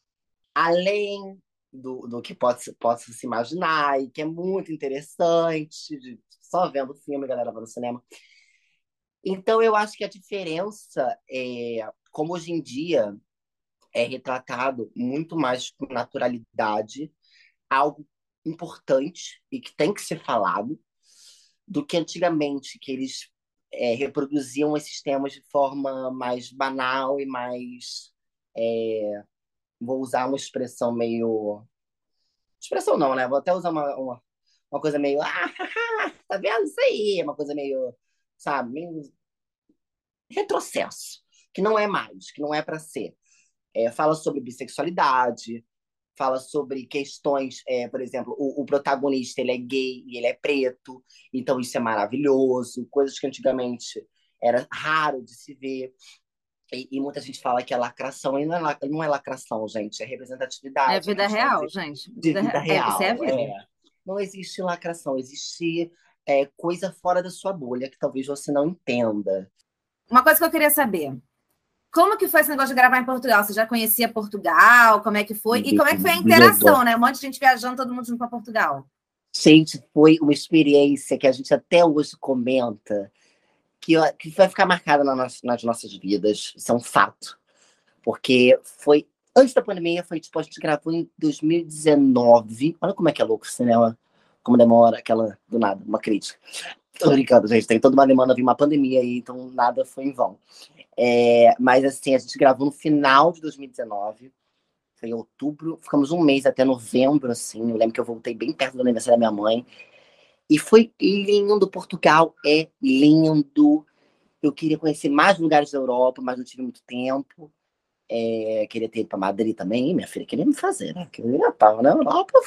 Speaker 2: além do, do que pode, se- possa se imaginar, e que é muito interessante, de- só vendo o filme, a galera vai no cinema. Então, eu acho que a diferença é, como hoje em dia é retratado muito mais com naturalidade, algo importante e que tem que ser falado, do que antigamente, que eles é, reproduziam esses temas de forma mais banal e mais. é, Vou usar uma expressão meio expressão não, né? Vou até usar uma, uma, uma coisa meio. Ah, tá vendo isso aí? Uma coisa meio, sabe, meio retrocesso. Que não é mais, que não é para ser. É, fala sobre bissexualidade, fala sobre questões, é, por exemplo, o, o protagonista ele é gay e ele é preto, então isso é maravilhoso, coisas que antigamente era raro de se ver. E, e muita gente fala que é lacração, e não é, la- não é lacração, gente, é
Speaker 1: É
Speaker 2: representatividade, é
Speaker 1: vida
Speaker 2: questão
Speaker 1: real,
Speaker 2: de,
Speaker 1: gente.
Speaker 2: de
Speaker 1: Vida
Speaker 2: vida
Speaker 1: re- é, isso é a
Speaker 2: real.
Speaker 1: vida.
Speaker 2: É. Não existe lacração, existe é, coisa fora da sua bolha que talvez você não entenda.
Speaker 1: Uma coisa que eu queria saber, como que foi esse negócio de gravar em Portugal? Você já conhecia Portugal? Como é que foi? E como é que foi a interação, né? Um monte de gente viajando, todo mundo indo para Portugal.
Speaker 2: Gente, foi uma experiência que a gente até hoje comenta, que, ó, que vai ficar marcada na nossa- nas nossas vidas, isso é um fato. Porque foi, antes da pandemia, foi tipo, a gente gravou em dois mil e dezenove. Olha como é que é louco o cinema, como demora aquela, do nada, uma crítica. Tô brincando, gente, tem toda uma demanda, vir uma pandemia aí, então nada foi em vão. É, mas assim, a gente gravou no final de dois mil e dezenove, foi em outubro, ficamos um mês até novembro, assim. Eu lembro que eu voltei bem perto do aniversário da minha mãe. E foi lindo, Portugal é lindo. Eu queria conhecer mais lugares da Europa, mas não tive muito tempo. É, queria ter ido para Madrid também, minha filha queria me fazer, né? Que eu já tava na Europa.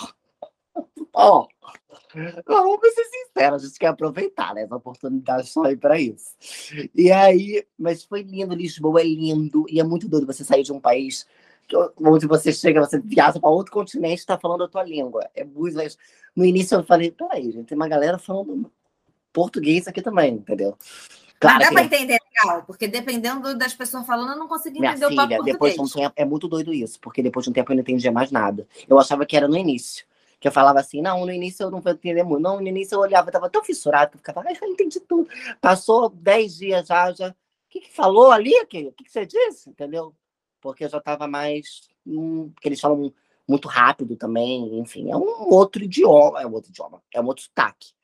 Speaker 2: Ó, vamos ser sinceros, a gente quer aproveitar, né? Essa oportunidade só aí para isso. E aí, mas foi lindo, Lisboa é lindo, e é muito doido você sair de um país que, onde você chega, você viaja para outro continente e está falando a tua língua. É muito. No início eu falei, peraí, gente, tem uma galera falando português aqui também, entendeu?
Speaker 1: Mas
Speaker 2: Claro
Speaker 1: dá
Speaker 2: que
Speaker 1: para entender legal, porque dependendo das pessoas falando, eu não consegui
Speaker 2: minha
Speaker 1: entender o próprio
Speaker 2: filha, depois de um
Speaker 1: português.
Speaker 2: tempo, é muito doido isso, porque depois de um tempo eu não entendia mais nada. Eu achava que era no início. Que eu falava assim, não, no início eu não vou entender muito. Não, no início eu olhava, eu tava tão fissurado que eu ficava, ai, eu entendi tudo. Passou dez dias já, já. O que, que falou ali? O que, que, que você disse? Entendeu? Porque eu já tava mais. Hum, porque eles falam muito rápido também, enfim, é um outro idioma, é um outro idioma, é um outro sotaque.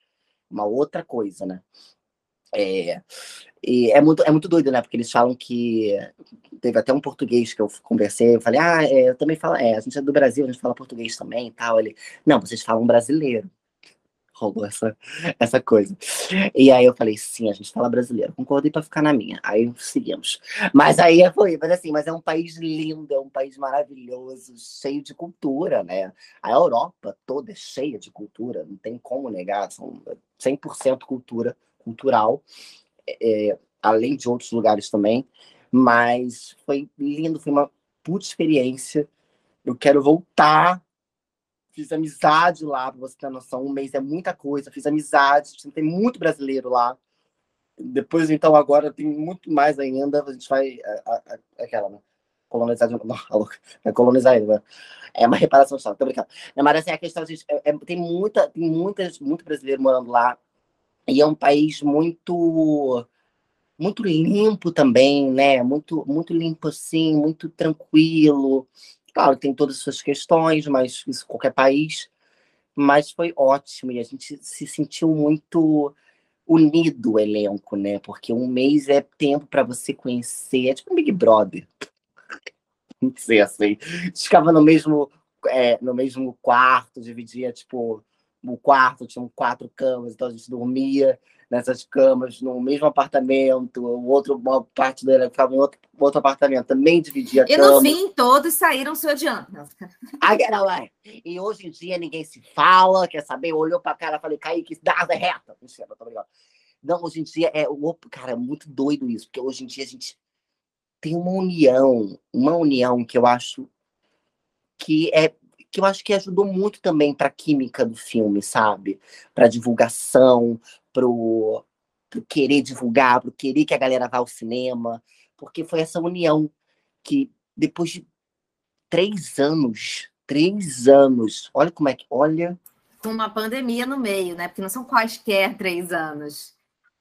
Speaker 2: uma outra coisa, né? É, e é muito, é muito doido, né? Porque eles falam que... Teve até um português que eu conversei, eu falei, ah, é, eu também falo... É, a gente é do Brasil, a gente fala português também e tal. Ele, não, vocês falam brasileiro. Rolou essa, essa coisa. E aí eu falei, sim, a gente fala brasileiro. Concordei pra ficar na minha. Aí seguimos. Mas aí foi, mas assim, mas é um país lindo, é um país maravilhoso, cheio de cultura, né? A Europa toda é cheia de cultura, não tem como negar, são cem por cento cultura, cultural, é, além de outros lugares também. Mas foi lindo, foi uma puta experiência. Eu quero voltar. Fiz amizade lá, pra você ter noção. Um mês é muita coisa. Fiz amizade, tem muito brasileiro lá. Depois, então, agora tem muito mais ainda. A gente vai. A, a, aquela, né? Colonizar de novo. Não, é colonizar ainda. É uma reparação só, tô brincando. Mas assim, a questão, gente, é, é, tem, muita, tem muitas, muito brasileiro morando lá. E é um país muito. Muito limpo também, né? Muito, muito limpo assim, muito tranquilo. Claro, tem todas as suas questões, mas isso qualquer país. Mas foi ótimo e a gente se sentiu muito unido, o elenco, né? Porque um mês é tempo para você conhecer, é tipo um Big Brother, não sei assim. A gente ficava no mesmo, é, no mesmo quarto, dividia tipo o quarto, tinham quatro camas, então a gente dormia nessas camas no mesmo apartamento, o outro, uma parte dele ficava em outro, outro apartamento, também dividia a
Speaker 1: E no
Speaker 2: cama.
Speaker 1: fim, todos saíram se odiando.
Speaker 2: E hoje em dia ninguém se fala, quer saber? Olhou pra cara e falei, Kaique, dá asa reta. Mentira, tô brincando. Não, hoje em dia é. Cara, é muito doido isso, porque hoje em dia a gente tem uma união, uma união que eu acho que é. Que eu acho que ajudou muito também para a química do filme, sabe? Para divulgação, pro, pro querer divulgar, pro querer que a galera vá ao cinema, porque foi essa união que depois de três anos, três anos, olha como é que, olha,
Speaker 1: Com uma pandemia no meio, né? Porque não são quaisquer três anos.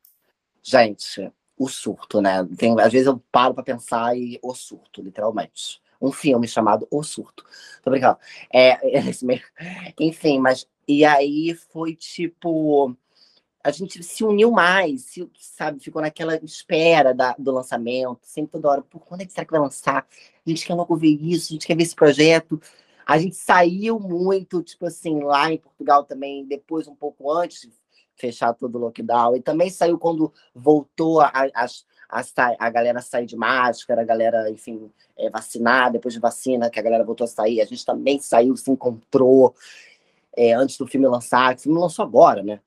Speaker 2: gente, o surto, né? Tem, às vezes eu paro para pensar e o surto, literalmente. Um filme chamado O Surto. Tô brincando. É, é esse mesmo. Enfim, mas. E aí foi tipo. A gente se uniu mais, se, sabe? Ficou naquela espera da, do lançamento, sempre toda hora. Por quando é que será que vai lançar? A gente quer logo ver isso, a gente quer ver esse projeto. A gente saiu muito, tipo assim, lá em Portugal também, depois, um pouco antes de fechar todo o lockdown. E também saiu quando voltou a, a, a, a galera sair de máscara, a galera, enfim, é, vacinar, depois de vacina, que a galera voltou a sair. A gente também saiu, se encontrou é, antes do filme lançar. O filme lançou agora, né?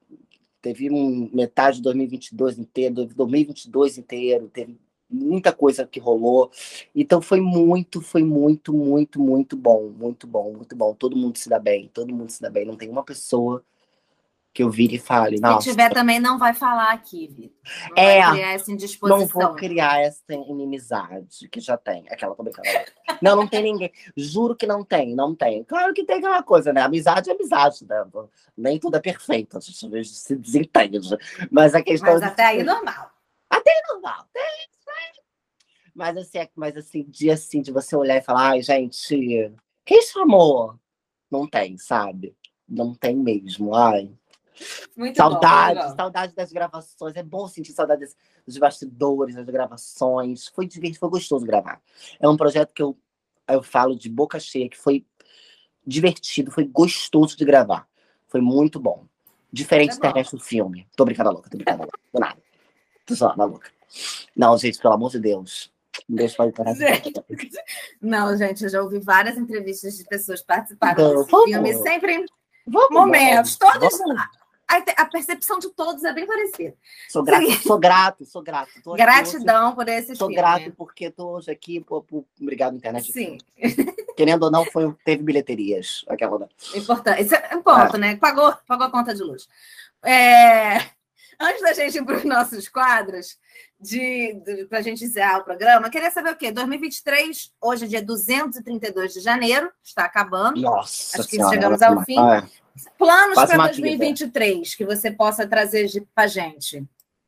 Speaker 2: Teve um, metade de dois mil e vinte e dois inteiro, dois mil e vinte e dois inteiro, teve muita coisa que rolou. Então foi muito, foi muito, muito, muito bom, muito bom, muito bom. Todo mundo se dá bem, todo mundo se dá bem. Não tem uma pessoa que eu vire e fale, nossa.
Speaker 1: Se tiver também não vai falar aqui, Vitor. Não
Speaker 2: é,
Speaker 1: vai criar essa indisposição.
Speaker 2: Não vou criar essa inimizade que já tem. Aquela, tô brincando. Não, não tem ninguém. Juro que não tem, não tem. Claro que tem aquela coisa, né? Amizade é amizade, né? Nem tudo é perfeito, a gente se desentende. Mas a questão...
Speaker 1: Mas até aí normal.
Speaker 2: Até aí normal. Tem, tem. Mas assim, mas assim, dia assim, de você olhar e falar, ai, gente, quem chamou? Não tem, sabe? Não tem mesmo, ai.
Speaker 1: Muito
Speaker 2: saudade,
Speaker 1: bom, muito bom.
Speaker 2: saudade das gravações. É bom sentir saudade dos, dos bastidores, das gravações. Foi divertido, foi gostoso gravar. É um projeto que eu, eu falo de boca cheia, que foi divertido, foi gostoso de gravar. Foi muito bom. Diferente
Speaker 1: Tá
Speaker 2: do resto do filme. Tô brincando, louca, tô brincando, louca. Do nada. Tô só, maluca. Não, gente, pelo amor de Deus. Um beijo pra internet.
Speaker 1: Não, gente, eu já ouvi várias entrevistas de pessoas participaram
Speaker 2: Então,
Speaker 1: desse
Speaker 2: vamos.
Speaker 1: filme, sempre
Speaker 2: Vamos,
Speaker 1: momentos,
Speaker 2: vamos,
Speaker 1: todos
Speaker 2: vamos.
Speaker 1: A, a percepção de todos é bem parecida.
Speaker 2: Sou grato, sou grato, sou grato. Tô
Speaker 1: Gratidão
Speaker 2: hoje,
Speaker 1: por esse
Speaker 2: sou
Speaker 1: filme.
Speaker 2: grato porque estou hoje aqui, por, por, obrigado, internet.
Speaker 1: Sim.
Speaker 2: Querendo ou não, foi, teve bilheterias. Aquela...
Speaker 1: Importante. Isso é um ponto, é. né? Pagou, pagou a conta de luz. É... Antes da gente ir para os nossos quadros, de, de, para a gente encerrar o programa, eu queria saber o quê? dois mil e vinte e três, hoje é dia duzentos e trinta e dois de janeiro, está acabando.
Speaker 2: Nossa
Speaker 1: Acho que
Speaker 2: senhora,
Speaker 1: chegamos ao fim.
Speaker 2: Ah, é.
Speaker 1: Planos para dois mil e vinte e três que você possa trazer para a gente?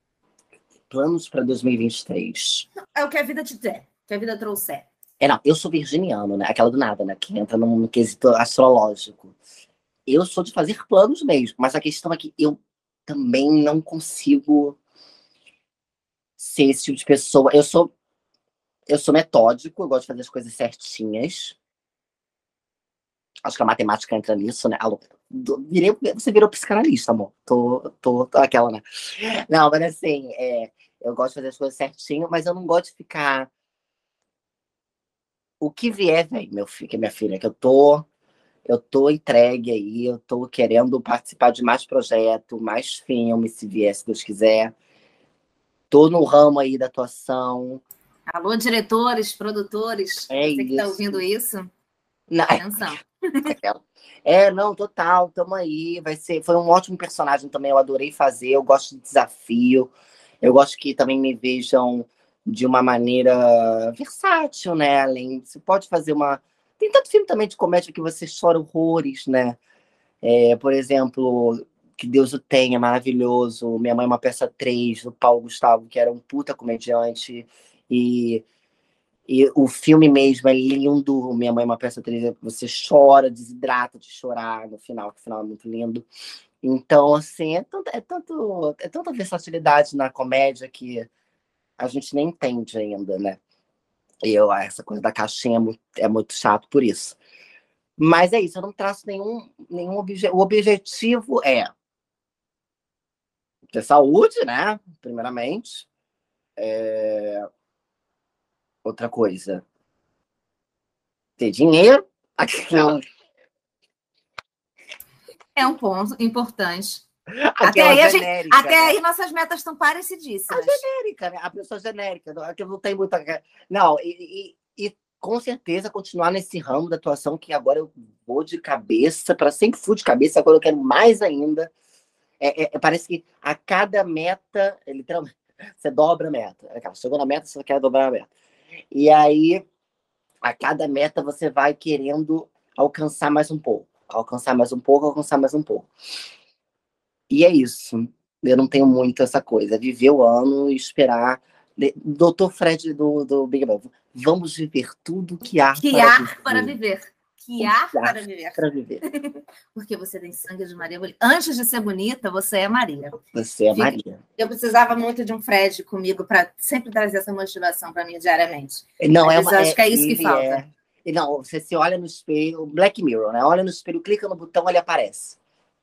Speaker 2: Planos para dois mil e vinte e três.
Speaker 1: É o que a vida te der, que a vida trouxer.
Speaker 2: É, não, eu sou virginiano, né? Aquela do nada, né? Que entra num quesito astrológico. Eu sou de fazer planos mesmo, mas a questão é que eu também não consigo ser esse tipo de pessoa. Eu sou, eu sou metódico, eu gosto de fazer as coisas certinhas. Acho que a matemática entra nisso, né? Alô, virei, você virou psicanalista, amor. Tô, tô, tô aquela, né? Não, mas assim, é, eu gosto de fazer as coisas certinho, mas eu não gosto de ficar. O que vier, vem, meu filho, minha filha, que eu tô, eu tô entregue aí, eu tô querendo participar de mais projetos, mais filmes, se vier, se Deus quiser. Tô no ramo aí da atuação.
Speaker 1: Alô, diretores, produtores,
Speaker 2: É
Speaker 1: você que tá
Speaker 2: isso.
Speaker 1: ouvindo isso,
Speaker 2: Não,
Speaker 1: atenção.
Speaker 2: é, não, total, tamo aí. Vai ser, foi um ótimo personagem também, eu adorei fazer, eu gosto de desafio, eu gosto que também me vejam de uma maneira versátil, né? Além, você pode fazer uma. Tem tanto filme também de comédia que você chora horrores, né? É, por exemplo, Que Deus o Tenha, maravilhoso. Minha Mãe é uma Peça três, do Paulo Gustavo, que era um puta comediante. E, e o filme mesmo é lindo. Minha Mãe é uma Peça três, você chora, desidrata de chorar no final, que o final é muito lindo. Então, assim, é, tanto, é, tanto, é tanta versatilidade na comédia que a gente nem entende ainda, né? E eu, essa coisa da caixinha é muito, é muito chato por isso. Mas é isso, eu não traço nenhum, nenhum objetivo. O objetivo é ter saúde, né? Primeiramente. É... Outra coisa, ter dinheiro. Aquela,
Speaker 1: É um ponto importante. Até
Speaker 2: aquela
Speaker 1: aí, a gente,
Speaker 2: genérica.
Speaker 1: até
Speaker 2: né?
Speaker 1: aí nossas metas estão
Speaker 2: A
Speaker 1: parecidíssimas.
Speaker 2: genérica, né? A pessoa genérica, não- que não tem muita. Não, e, e, e com certeza continuar nesse ramo da atuação que agora eu vou de cabeça, para sempre fui de cabeça, agora eu quero mais ainda. É, é, parece que a cada meta, literalmente, você dobra a meta. Chegou na meta, você quer dobrar a meta. E aí, a cada meta, você vai querendo alcançar mais um pouco. Alcançar mais um pouco, alcançar mais um pouco. E é isso. Eu não tenho muito essa coisa. Viver o ano e esperar. doutor Fred do, do Big Bang. Vamos viver tudo que há
Speaker 1: Que
Speaker 2: para
Speaker 1: há
Speaker 2: viver.
Speaker 1: para viver. Que
Speaker 2: Que
Speaker 1: há
Speaker 2: há
Speaker 1: para viver.
Speaker 2: para viver.
Speaker 1: Porque você tem sangue de Maria Bonita. Antes de ser bonita, você é Maria.
Speaker 2: Você é
Speaker 1: Fica-
Speaker 2: Maria.
Speaker 1: Eu precisava muito de um Fred comigo para sempre trazer essa motivação para mim diariamente.
Speaker 2: Não,
Speaker 1: Às
Speaker 2: é
Speaker 1: vezes
Speaker 2: uma,
Speaker 1: eu acho
Speaker 2: é,
Speaker 1: que é isso que
Speaker 2: ele
Speaker 1: falta.
Speaker 2: é. e Não, você se olha no espelho, Black Mirror, né? Olha no espelho, clica no botão, ele aparece.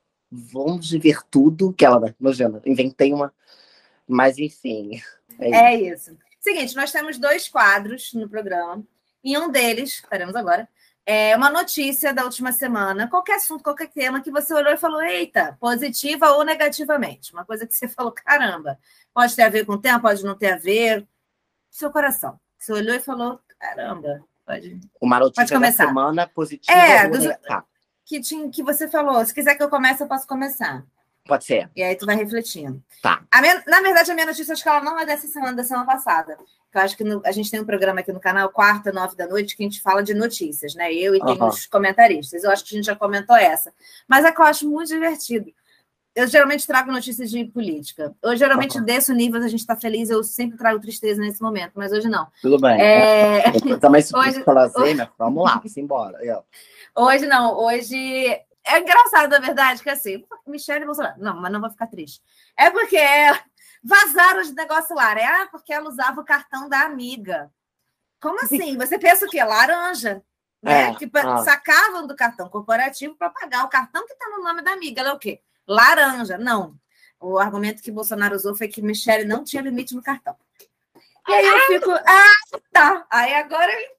Speaker 2: Vamos ver tudo que ela, imagina, inventei uma, mas enfim. É isso.
Speaker 1: É isso. Seguinte, nós temos dois quadros no programa. Em um deles, faremos agora, é uma notícia da última semana, qualquer assunto, qualquer tema que você olhou e falou, eita, positiva ou negativamente. Uma coisa que você falou, caramba, pode ter a ver com o tema, pode não ter a ver. Seu coração. Você olhou e falou, caramba, pode,
Speaker 2: Uma
Speaker 1: pode
Speaker 2: notícia da
Speaker 1: começar.
Speaker 2: semana positiva
Speaker 1: É,
Speaker 2: ou
Speaker 1: dos-
Speaker 2: negativa? Tá,
Speaker 1: que, tinha, que você falou, se quiser que eu comece, eu posso começar.
Speaker 2: pode ser.
Speaker 1: E aí tu vai refletindo.
Speaker 2: Tá.
Speaker 1: A minha, na verdade, a minha notícia, acho que ela não é dessa semana, da semana passada. Eu acho que no, a gente tem um programa aqui no canal, quarta, nove da noite, que a gente fala de notícias, né? Eu e tem
Speaker 2: Uhum.
Speaker 1: os comentaristas. Eu acho que a gente já comentou essa. Mas é que eu acho muito divertido. Eu geralmente trago notícias de política. Eu geralmente
Speaker 2: Uhum.
Speaker 1: desço o nível, a gente está feliz, eu sempre trago tristeza nesse momento, mas hoje não.
Speaker 2: Tudo bem.
Speaker 1: É...
Speaker 2: Eu também se
Speaker 1: Hoje-
Speaker 2: fazer, né? Vamos lá, simbora. Eu.
Speaker 1: Hoje não, hoje é engraçado, na verdade, que assim, Michelle Bolsonaro, não, mas não vou ficar triste. É porque vazaram os negócios lá, né? Ah, porque ela usava o cartão da amiga. Como assim? Você pensa o quê? Laranja, né?
Speaker 2: É,
Speaker 1: Que
Speaker 2: ah.
Speaker 1: sacavam do cartão corporativo para pagar o cartão que está no nome da amiga. Ela é o quê? Laranja. Não. O argumento que Bolsonaro usou foi que Michelle não tinha limite no cartão. E aí eu fico, ah, tá. Aí agora eu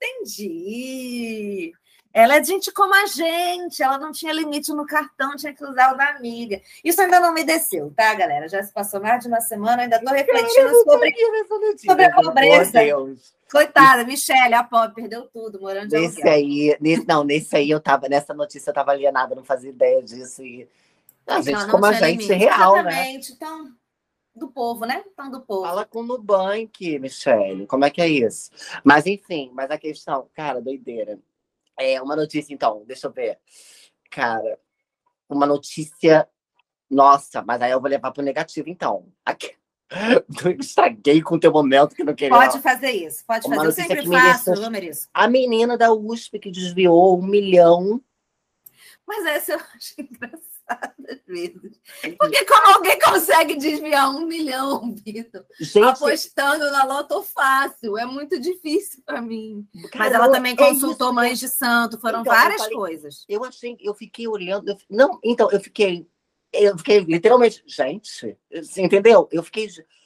Speaker 1: entendi. Ela é gente como a gente, ela não tinha limite no cartão, tinha que usar o da amiga. Isso ainda não me desceu, tá, galera? Já se passou mais de uma semana, ainda estou refletindo sobre, sobre a pobreza. Coitada, Michelle, a pobre, perdeu tudo, morando de
Speaker 2: Nesse
Speaker 1: aluguel.
Speaker 2: aí, nesse, não, nesse aí eu tava, nessa notícia eu tava alienada, não fazia ideia disso. E a gente,
Speaker 1: Ela não
Speaker 2: como a
Speaker 1: tinha
Speaker 2: gente
Speaker 1: limite.
Speaker 2: real,
Speaker 1: Exatamente. Então, do povo, né? Então, do povo.
Speaker 2: Fala com o Nubank, Michelle. Como é que é isso? Mas, enfim, mas a questão, cara, doideira. É uma notícia, então, deixa eu ver. Cara, uma notícia. Nossa, mas aí eu vou levar pro negativo, então. Aqui... Eu estraguei com o teu momento que não queria.
Speaker 1: Pode fazer isso, pode
Speaker 2: Uma
Speaker 1: fazer. Eu
Speaker 2: notícia
Speaker 1: sempre
Speaker 2: que me
Speaker 1: faço,
Speaker 2: deixou-
Speaker 1: eu mereço.
Speaker 2: A menina da U S P que desviou um milhão.
Speaker 1: Mas essa eu acho engraçado. contadas vezes. Porque como alguém consegue desviar um milhão, Vitor,
Speaker 2: Gente,
Speaker 1: apostando na Loto Fácil? É muito difícil para mim. Mas
Speaker 2: cara,
Speaker 1: ela
Speaker 2: eu-
Speaker 1: também
Speaker 2: é
Speaker 1: consultou
Speaker 2: isso,
Speaker 1: Mães de Santo, foram
Speaker 2: Então, eu
Speaker 1: várias
Speaker 2: falei-
Speaker 1: coisas.
Speaker 2: eu achei, eu fiquei olhando, eu- não, então, eu fiquei, eu fiquei literalmente, gente, você entendeu? Eu fiquei,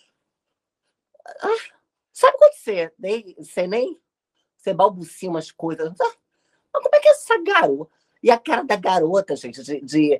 Speaker 2: ah, sabe quando você nem, você nem, você balbucia umas coisas, ah, mas como é que é essa garota? E a cara da garota, gente, de, de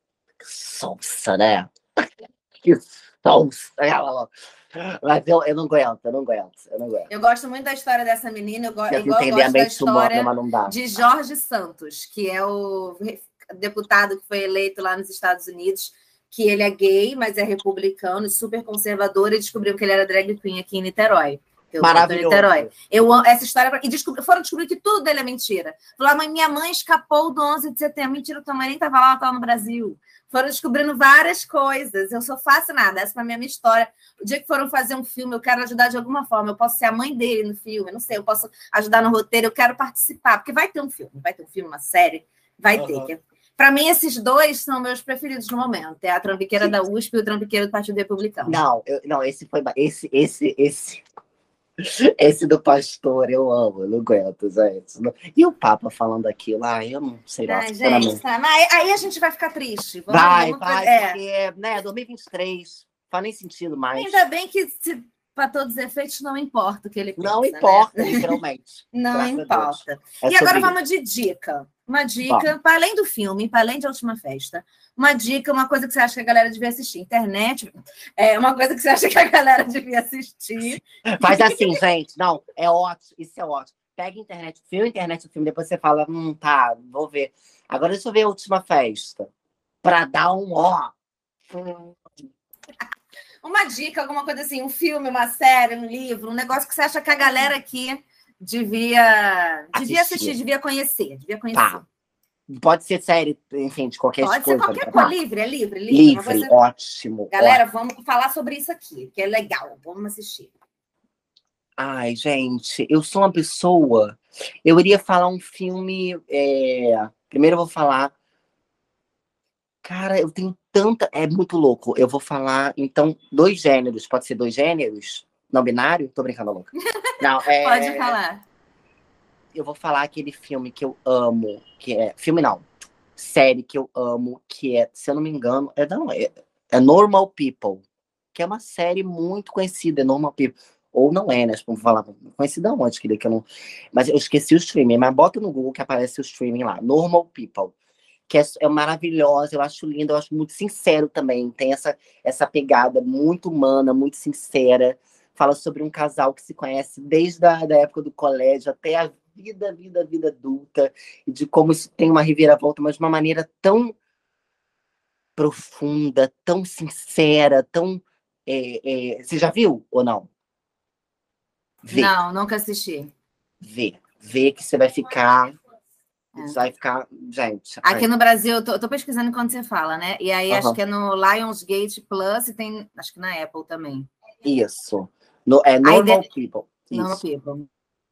Speaker 2: sonsa, né? Que sonsa. Ela- Mas eu, eu não aguento, eu não aguento, eu não aguento.
Speaker 1: Eu gosto muito da história dessa menina, eu go-
Speaker 2: Tento
Speaker 1: igual eu
Speaker 2: entender a
Speaker 1: gosto da
Speaker 2: mente humana,
Speaker 1: história
Speaker 2: mas não dá.
Speaker 1: de Jorge Santos, que é o re- deputado que foi eleito lá nos Estados Unidos, que ele é gay, mas é republicano, super conservador, e descobriu que ele era drag queen aqui em Niterói. que Eu moro em Niterói.
Speaker 2: Maravilhoso.
Speaker 1: Eu amo essa história. E descobri, foram descobrir que tudo dele é mentira. Falaram, mas minha mãe escapou do onze de setembro. Mentira, tua mãe nem estava lá, ela estava no Brasil. Foram descobrindo várias coisas. Eu sou fascinada. Essa foi a minha história. O dia que foram fazer um filme, eu quero ajudar de alguma forma. Eu posso ser a mãe dele no filme, não sei, eu posso ajudar no roteiro, eu quero participar, porque vai ter um filme, vai ter um filme, uma série, vai
Speaker 2: Uhum.
Speaker 1: ter. Para mim, esses dois são meus preferidos no momento. É a Trambiqueira
Speaker 2: Sim.
Speaker 1: da U S P e o Trambiqueiro do Partido Republicano.
Speaker 2: Não, eu- não, esse foi. ba- Esse, esse, esse. Esse do pastor, eu amo, eu não aguento, gente. Não- E o Papa falando aquilo, ah, eu não sei lá,
Speaker 1: Ai,
Speaker 2: sinceramente.
Speaker 1: gente, tá, mas aí a gente vai ficar triste. Vamos,
Speaker 2: Vai,
Speaker 1: vamos
Speaker 2: vai,
Speaker 1: fazer- é.
Speaker 2: porque, né, dois mil e vinte e três, faz nem sentido mais.
Speaker 1: Ainda bem que, para todos os efeitos, não importa o que ele pensa.
Speaker 2: Não
Speaker 1: né?
Speaker 2: importa, literalmente.
Speaker 1: Não
Speaker 2: Graças a Deus.
Speaker 1: importa.
Speaker 2: É
Speaker 1: E agora
Speaker 2: sobre
Speaker 1: vamos de dica. Uma dica, para além do filme, para além de A Última Festa, uma dica, uma coisa que você acha que a galera devia assistir. Internet, é uma coisa que você acha que a galera devia assistir.
Speaker 2: isso. Faz assim, gente. Não, é ótimo, isso é ótimo. Pega a internet, filme, internet, o filme, depois você fala, hum, tá, vou ver. Agora deixa eu ver A Última Festa. Pra dar um ó. Hum,
Speaker 1: Uma dica, alguma coisa assim, um filme, uma série, um livro, um negócio que você acha que a galera aqui devia, devia
Speaker 2: Assistir.
Speaker 1: assistir, devia conhecer, devia conhecer.
Speaker 2: Tá. Pode ser série, enfim, de qualquer
Speaker 1: Pode
Speaker 2: coisa.
Speaker 1: ser qualquer
Speaker 2: tá?
Speaker 1: coisa, livre, é livre, livre. Uma
Speaker 2: Livre,
Speaker 1: coisa-
Speaker 2: ótimo.
Speaker 1: Galera, vamos falar sobre isso aqui, que é legal, vamos assistir.
Speaker 2: Ai, gente, eu sou uma pessoa. Eu iria falar um filme. é, Primeiro eu vou falar. Cara, eu tenho tanta. É muito louco. Eu vou falar, então, dois gêneros. Pode ser dois gêneros? Não binário? Tô brincando, louca. Não, é...
Speaker 1: Pode falar.
Speaker 2: Eu vou falar aquele filme que eu amo, que é. Filme não. Série que eu amo, que é, se eu não me engano, é, não, é, é Normal People, que é uma série muito conhecida, é Normal People. Ou não é, né? Vamos falar, conhecida onde, queria que eu não. Mas eu esqueci o streaming, mas bota no Google que aparece o streaming lá. Normal People. Que é, é maravilhosa, eu acho linda, eu acho muito sincero também. Tem essa, essa pegada muito humana, muito sincera. Fala sobre um casal que se conhece desde a da época do colégio até a vida, vida, vida adulta. E de como isso tem uma reviravolta, mas de uma maneira tão profunda, tão sincera, tão. É, é... Você já viu ou não? Vê,
Speaker 1: Não, nunca assisti.
Speaker 2: vê. Vê que você vai ficar.
Speaker 1: É.
Speaker 2: Você vai ficar. Gente.
Speaker 1: Aqui no Brasil, eu tô, eu tô pesquisando enquanto você fala, né? E aí acho
Speaker 2: Aham.
Speaker 1: que é no Lionsgate Plus e tem, acho que na Apple também.
Speaker 2: Isso. No, é Normal
Speaker 1: de-
Speaker 2: People.
Speaker 1: Normal
Speaker 2: Isso.
Speaker 1: People.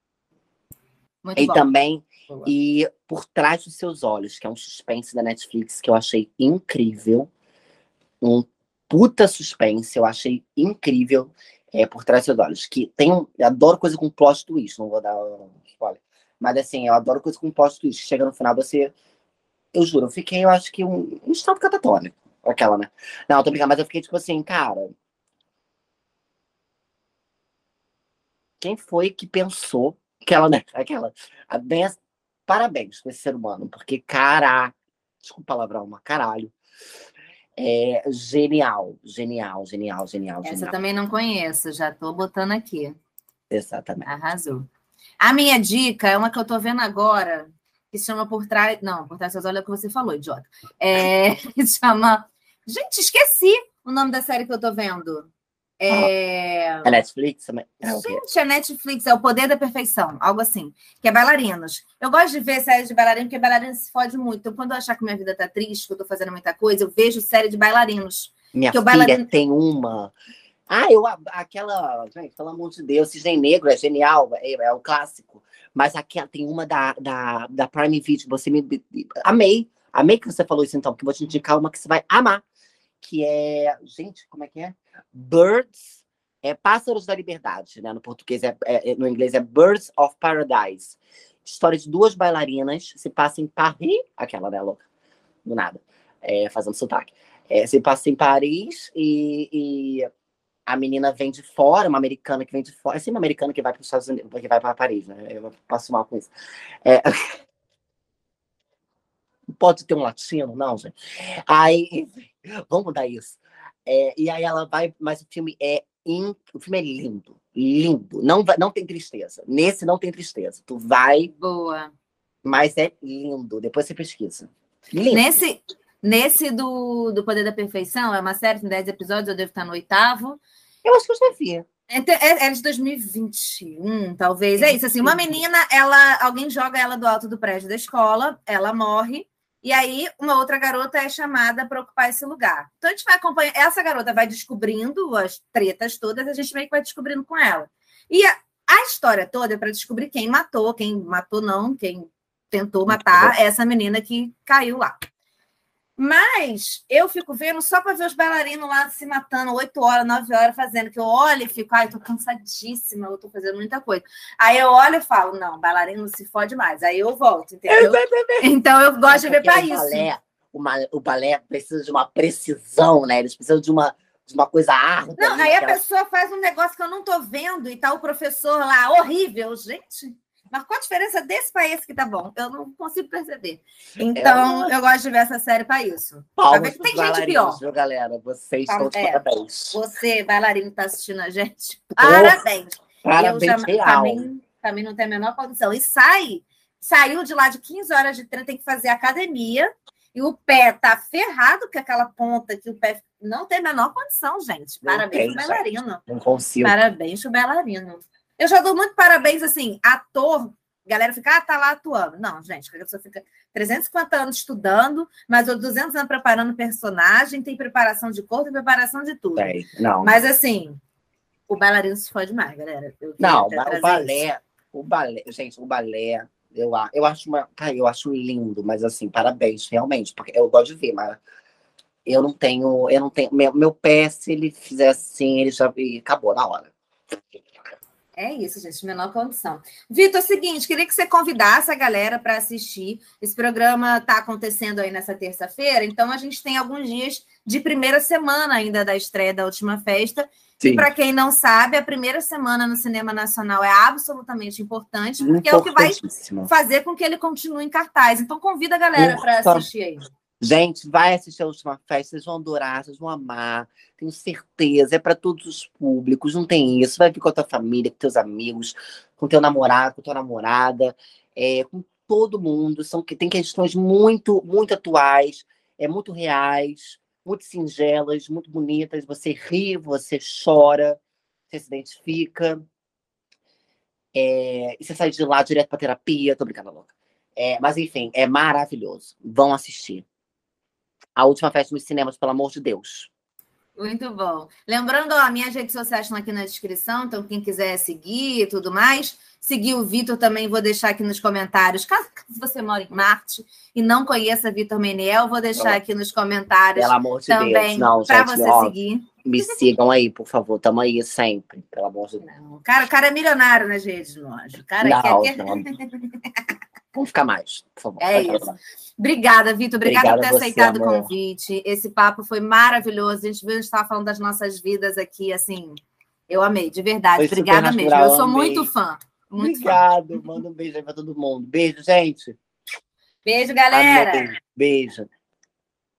Speaker 1: Muito
Speaker 2: E
Speaker 1: bom.
Speaker 2: também,
Speaker 1: Boa.
Speaker 2: e Por Trás dos Seus Olhos, que é um suspense da Netflix que eu achei incrível. Um puta suspense, eu achei incrível. É Por Trás dos Seus Olhos. Que tem um, eu adoro coisa com plot twist, não vou dar um spoiler. Mas assim, eu adoro coisa com plot twist. Chega no final, você. Eu juro, eu fiquei, eu acho que um, um estado catatônico. Aquela, né? Não, tô brincando, mas eu fiquei tipo assim, cara. Quem foi que pensou aquela, né? Aquela. A benção, parabéns pra esse ser humano, porque, cara, desculpa o palavrão, mas caralho. É genial, genial, genial, genial,
Speaker 1: Essa
Speaker 2: genial.
Speaker 1: também não conheço, já tô botando aqui.
Speaker 2: Exatamente.
Speaker 1: Arrasou. A minha dica é uma que eu tô vendo agora, que se chama Por Trás... Não, Por Trás dos Seus Olhos é o que você falou, idiota. É... que se chama... Gente, esqueci o nome da série que eu tô vendo. É...
Speaker 2: A Netflix também. É o quê?
Speaker 1: Gente, a Netflix é O Poder da Perfeição, algo assim, que é bailarinos. Eu gosto de ver séries de bailarinos, porque bailarino se fode muito. Então, quando eu achar que minha vida tá triste, que eu tô fazendo muita coisa, eu vejo série de bailarinos.
Speaker 2: Minha
Speaker 1: Que o
Speaker 2: filha
Speaker 1: bailarino-
Speaker 2: tem uma. Ah, eu aquela. Gente, pelo amor de Deus, Cisne Negro é genial, é, é o clássico. Mas aqui tem uma da, da, da Prime Video, você me. Amei. Amei que você falou isso, então, porque eu vou te indicar uma que você vai amar. Que é... Gente, como é que é? Birds... É Pássaros da Liberdade, né? No português, é, é, no inglês é Birds of Paradise. História de duas bailarinas, se passa em Paris... Aquela, né, louca? Do nada. É, fazendo sotaque. É, se passa em Paris e... e... A menina vem de fora, uma americana que vem de fora. É sempre uma americana que vai para os Estados Unidos, que vai para Paris, né? Eu passo mal com isso. É... Pode ter um latino, não, gente. Aí, enfim, vamos mudar isso. É, e aí ela vai, mas o filme é in... o filme é lindo, lindo. Não, vai, não tem tristeza. Nesse não tem tristeza. Tu vai.
Speaker 1: Boa.
Speaker 2: Mas é lindo. Depois você pesquisa. Lindo.
Speaker 1: Nesse, nesse do, do Poder da Perfeição, é uma série com dez episódios, eu devo estar no oitavo.
Speaker 2: Eu acho que eu já vi.
Speaker 1: É, é de dois mil e vinte e um, talvez. É isso, assim, uma menina, ela, alguém joga ela do alto do prédio da escola, ela morre, e aí uma outra garota é chamada para ocupar esse lugar. Então a gente vai acompanhar, essa garota vai descobrindo as tretas todas, a gente meio que vai descobrindo com ela. E a, a história toda é para descobrir quem matou, quem matou não, quem tentou matar essa menina que caiu lá. Mas eu fico vendo só para ver os bailarinos lá se matando oito horas, nove horas fazendo, que eu olho e fico, ai, tô cansadíssima, eu tô fazendo muita coisa. Aí eu olho e falo, não, bailarino não se fode mais. Aí eu volto, entendeu? Então eu gosto de ver para isso.
Speaker 2: Balé, uma, o balé precisa de uma precisão, né? Eles precisam de uma, de uma coisa árdua.
Speaker 1: Não,
Speaker 2: ali,
Speaker 1: aí a
Speaker 2: aquela... pessoa
Speaker 1: faz um negócio que eu não tô vendo e tá o professor lá, horrível, gente. Mas qual a diferença desse para esse que tá bom? Eu não consigo perceber. Então, eu, eu gosto de ver essa série para isso. Pra ver que tem gente pior.
Speaker 2: Viu, galera? Vocês estão de
Speaker 1: é,
Speaker 2: parabéns.
Speaker 1: Você, bailarino, que tá assistindo a gente, parabéns.
Speaker 2: Parabéns,
Speaker 1: eu já, para mim, para mim não tem a menor condição. E sai, saiu de lá de quinze horas de treino, tem que fazer academia, e o pé tá ferrado com aquela ponta que o pé não tem a menor condição, gente. Parabéns pro bailarino.
Speaker 2: Não consigo.
Speaker 1: Parabéns pro bailarino. Eu já dou muito parabéns, assim, ator, a galera fica, ah, tá lá atuando. Não, gente, a pessoa fica trezentos e cinquenta anos estudando, mas outros duzentos anos preparando personagem, tem preparação de corpo, tem preparação de tudo.
Speaker 2: Sei, não.
Speaker 1: Mas, assim, o bailarino se fode mais, galera. Eu
Speaker 2: não, o balé, isso. o balé, gente, o balé, eu, eu acho uma, cara, eu acho lindo, mas, assim, parabéns, realmente, porque eu gosto de ver, mas eu não tenho, eu não tenho, meu, meu pé, se ele fizer assim, ele já acabou na hora.
Speaker 1: É isso, gente, menor condição. Vitor, é o seguinte, queria que você convidasse a galera para assistir. Esse programa está acontecendo aí nessa terça-feira, então a gente tem alguns dias de primeira semana ainda da estreia da Última Festa. Sim. E para quem não sabe, a primeira semana no cinema nacional é absolutamente importante, porque é o que vai fazer com que ele continue em cartaz. Então convida a galera para assistir aí.
Speaker 2: Gente, vai assistir a Última Festa, vocês vão adorar, vocês vão amar, tenho certeza, é para todos os públicos, não tem isso, vai vir com a tua família, com teus amigos, com teu namorado, com tua namorada, é, com todo mundo, são, tem questões muito, muito atuais, é, muito reais, muito singelas, muito bonitas, você ri, você chora, você se identifica, é, e você sai de lá direto para terapia, tô brincando, louca. É, mas enfim, é maravilhoso, vão assistir. A Última Festa nos cinemas, pelo amor de Deus.
Speaker 1: Muito bom. Lembrando, ó, minhas redes sociais estão aqui na descrição, então quem quiser seguir e tudo mais, seguir o Vitor também vou deixar aqui nos comentários. Caso você mora em Marte e não conheça Vitor Meniel, vou deixar aqui nos comentários
Speaker 2: pelo amor de
Speaker 1: também
Speaker 2: para
Speaker 1: você ó, seguir.
Speaker 2: Me sigam aí, por favor. Tamo aí sempre, pelo amor de Deus.
Speaker 1: Não, cara, o cara é milionário nas redes, longe. O cara
Speaker 2: não,
Speaker 1: quer...
Speaker 2: não. Vamos ficar mais, por favor.
Speaker 1: É isso. Falar. Obrigada, Vitor. Obrigada, Obrigada por ter você, aceitado amor. o convite. Esse papo foi maravilhoso. A gente viu, a gente estava falando das nossas vidas aqui, assim. Eu amei, de verdade. Foi Obrigada mesmo. Eu sou amei. muito fã. Muito
Speaker 2: Obrigado.
Speaker 1: Fã.
Speaker 2: Manda um beijo aí para todo mundo. Beijo, gente.
Speaker 1: Beijo, galera.
Speaker 2: Amei. Beijo.